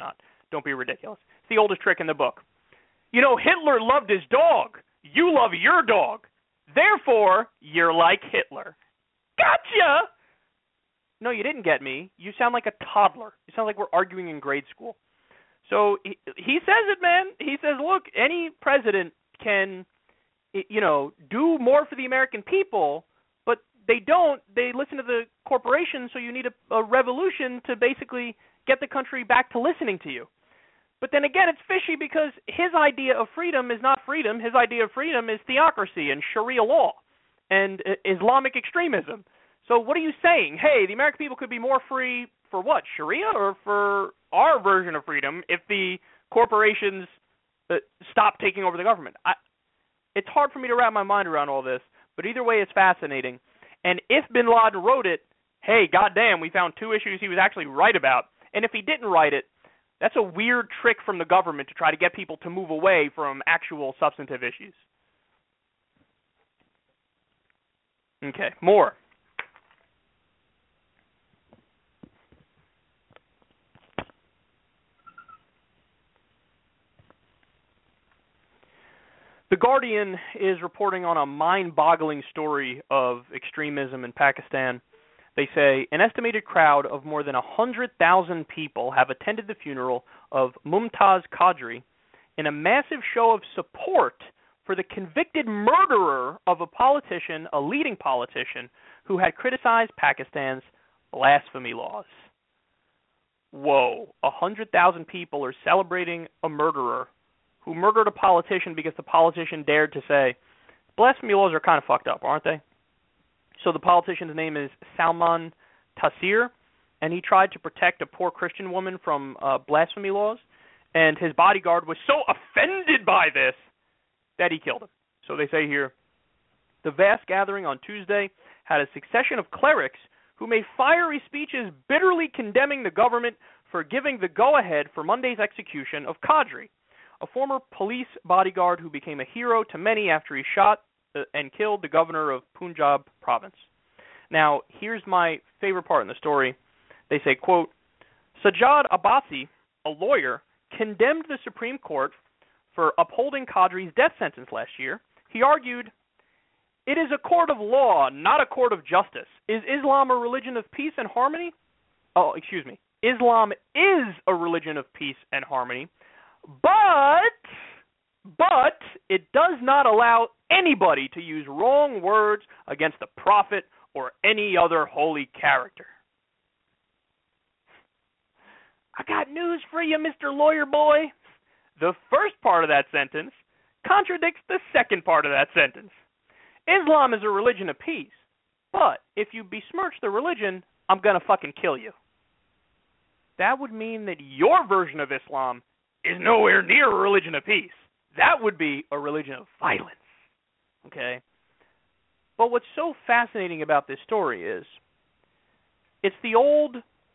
Don't be ridiculous. It's the oldest trick in the book. You know, Hitler loved his dog. You love your dog. Therefore, you're like Hitler. Gotcha! No, you didn't get me. You sound like a toddler. You sound like we're arguing in grade school. So he, he says it, man. He says, look, any president can, you know, do more for the American people, but they don't. They listen to the corporations, so you need a, a revolution to basically get the country back to listening to you. But then again, it's fishy because his idea of freedom is not freedom. His idea of freedom is theocracy and Sharia law and uh, Islamic extremism. So what are you saying? Hey, the American people could be more free for what, Sharia, or for our version of freedom if the corporations uh, stop taking over the government? I, it's hard for me to wrap my mind around all this, but either way, it's fascinating. And if bin Laden wrote it, hey, goddamn, we found two issues he was actually right about. And if he didn't write it, that's a weird trick from the government to try to get people to move away from actual substantive issues. Okay, more. The Guardian is reporting on a mind-boggling story of extremism in Pakistan. They say an estimated crowd of more than one hundred thousand people have attended the funeral of Mumtaz Qadri in a massive show of support for the convicted murderer of a politician, a leading politician, who had criticized Pakistan's blasphemy laws. Whoa, one hundred thousand people are celebrating a murderer who murdered a politician because the politician dared to say, blasphemy laws are kind of fucked up, aren't they? So the politician's name is Salman Taseer, and he tried to protect a poor Christian woman from uh, blasphemy laws, and his bodyguard was so offended by this that he killed him. So they say here, the vast gathering on Tuesday had a succession of clerics who made fiery speeches bitterly condemning the government for giving the go-ahead for Monday's execution of Qadri, a former police bodyguard who became a hero to many after he shot and killed the governor of Punjab province. Now, here's my favorite part in the story. They say, quote, Sajjad Abbasi, a lawyer, condemned the Supreme Court for upholding Qadri's death sentence last year. He argued, it is a court of law, not a court of justice. Is Islam a religion of peace and harmony? Oh, excuse me. Islam is a religion of peace and harmony, but, but it does not allow anybody to use wrong words against the prophet or any other holy character. I got news for you, Mister Lawyer Boy. The first part of that sentence contradicts the second part of that sentence. Islam is a religion of peace, but if you besmirch the religion, I'm going to fucking kill you. That would mean that your version of Islam is nowhere near a religion of peace. That would be a religion of violence. Okay? But what's so fascinating about this story is it's the old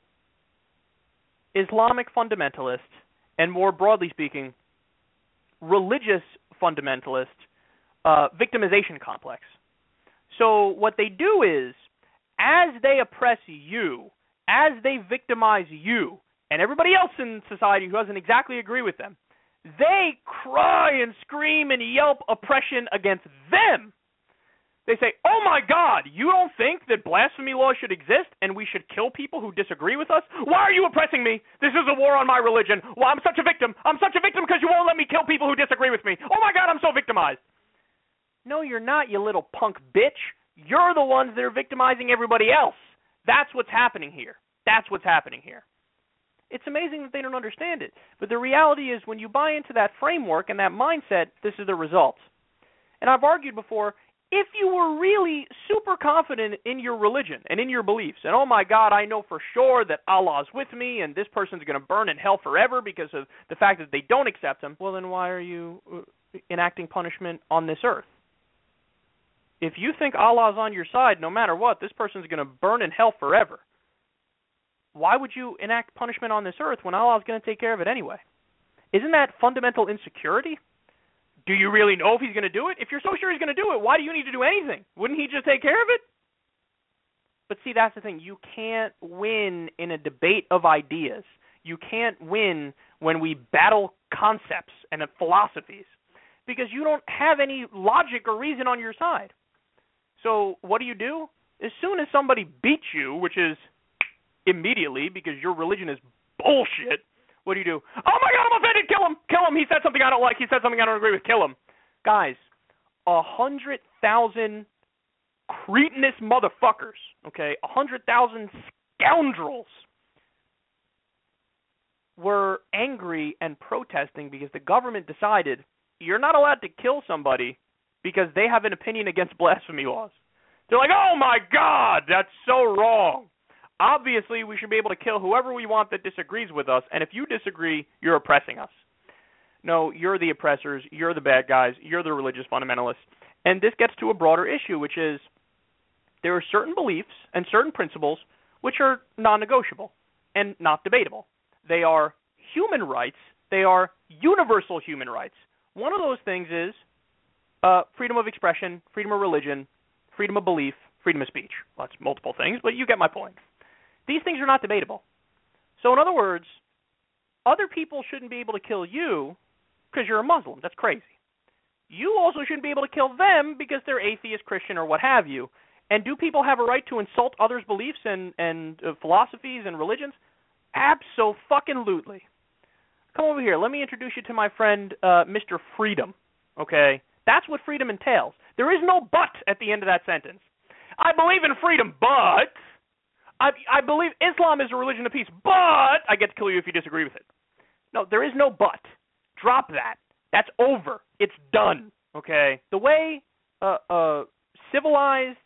Islamic fundamentalist, and more broadly speaking, religious fundamentalist uh, victimization complex. So what they do is, as they oppress you, as they victimize you, and everybody else in society who doesn't exactly agree with them, they cry and scream and yelp oppression against them. They say, oh my God, you don't think that blasphemy laws should exist and we should kill people who disagree with us? Why are you oppressing me? This is a war on my religion. Well, I'm such a victim. I'm such a victim because you won't let me kill people who disagree with me. Oh my God, I'm so victimized. No, you're not, you little punk bitch. You're the ones that are victimizing everybody else. That's what's happening here. That's what's happening here. It's amazing that they don't understand it. But the reality is when you buy into that framework and that mindset, this is the result. And I've argued before, if you were really super confident in your religion and in your beliefs, and oh my God, I know for sure that Allah's with me and this person's going to burn in hell forever because of the fact that they don't accept him, well then why are you enacting punishment on this earth? If you think Allah's on your side, no matter what, this person's going to burn in hell forever, why would you enact punishment on this earth when Allah's going to take care of it anyway? Isn't that fundamental insecurity? Do you really know if he's going to do it? If you're so sure he's going to do it, why do you need to do anything? Wouldn't he just take care of it? But see, that's the thing. You can't win in a debate of ideas. You can't win when we battle concepts and philosophies because you don't have any logic or reason on your side. So what do you do? As soon as somebody beats you, which is immediately because your religion is bullshit, what do you do? Oh my God, I'm offended, kill him, kill him, he said something I don't like, he said something I don't agree with, kill him. Guys, a hundred thousand cretinous motherfuckers, okay, a hundred thousand scoundrels were angry and protesting because the government decided you're not allowed to kill somebody because they have an opinion against blasphemy laws. They're like, oh my God, that's so wrong. Obviously, we should be able to kill whoever we want that disagrees with us, and if you disagree, you're oppressing us. No, you're the oppressors, you're the bad guys, you're the religious fundamentalists. And this gets to a broader issue, which is there are certain beliefs and certain principles which are non-negotiable and not debatable. They are human rights. They are universal human rights. One of those things is uh, freedom of expression, freedom of religion, freedom of belief, freedom of speech. Well, that's multiple things, but you get my point. These things are not debatable. So in other words, other people shouldn't be able to kill you because you're a Muslim. That's crazy. You also shouldn't be able to kill them because they're atheist, Christian, or what have you. And do people have a right to insult others' beliefs and, and uh, philosophies and religions? Abso-fucking-lutely. Come over here. Let me introduce you to my friend, uh, Mister Freedom. Okay? That's what freedom entails. There is no but at the end of that sentence. I believe in freedom, but I, I believe Islam is a religion of peace, but I get to kill you if you disagree with it. No, there is no but. Drop that. That's over. It's done. Okay? The way uh, uh, civilized,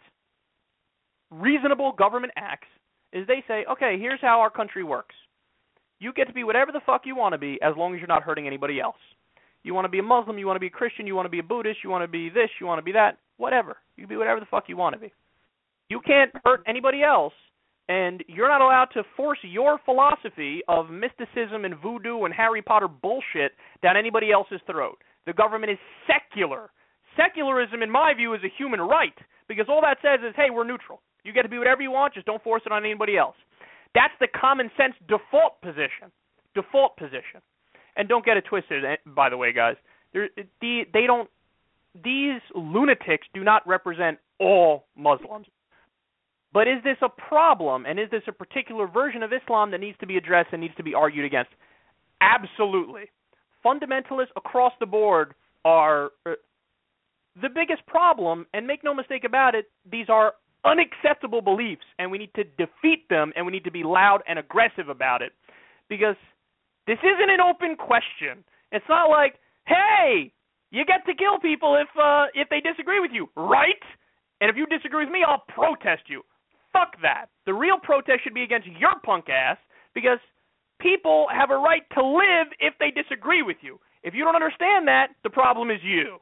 reasonable government acts is they say, okay, here's how our country works. You get to be whatever the fuck you want to be as long as you're not hurting anybody else. You want to be a Muslim, you want to be a Christian, you want to be a Buddhist, you want to be this, you want to be that, whatever. You can be whatever the fuck you want to be. You can't hurt anybody else, and you're not allowed to force your philosophy of mysticism and voodoo and Harry Potter bullshit down anybody else's throat. The government is secular. Secularism, in my view, is a human right, because all that says is, hey, we're neutral. You get to be whatever you want, just don't force it on anybody else. That's the common sense default position. Default position. And don't get it twisted, by the way, guys. They're, they, they don't, these lunatics do not represent all Muslims. But is this a problem, and is this a particular version of Islam that needs to be addressed and needs to be argued against? Absolutely. Fundamentalists across the board are uh, the biggest problem, and make no mistake about it, these are unacceptable beliefs, and we need to defeat them, and we need to be loud and aggressive about it, because this isn't an open question. It's not like, hey, you get to kill people if uh, if they disagree with you, right? And if you disagree with me, I'll protest you. Fuck that. The real protest should be against your punk ass, because people have a right to live if they disagree with you. If you don't understand that, the problem is you.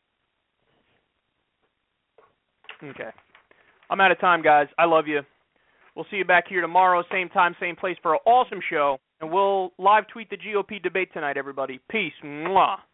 Okay. I'm out of time, guys. I love you. We'll see you back here tomorrow, same time, same place for an awesome show. And we'll live tweet the G O P debate tonight, everybody. Peace. Mwah.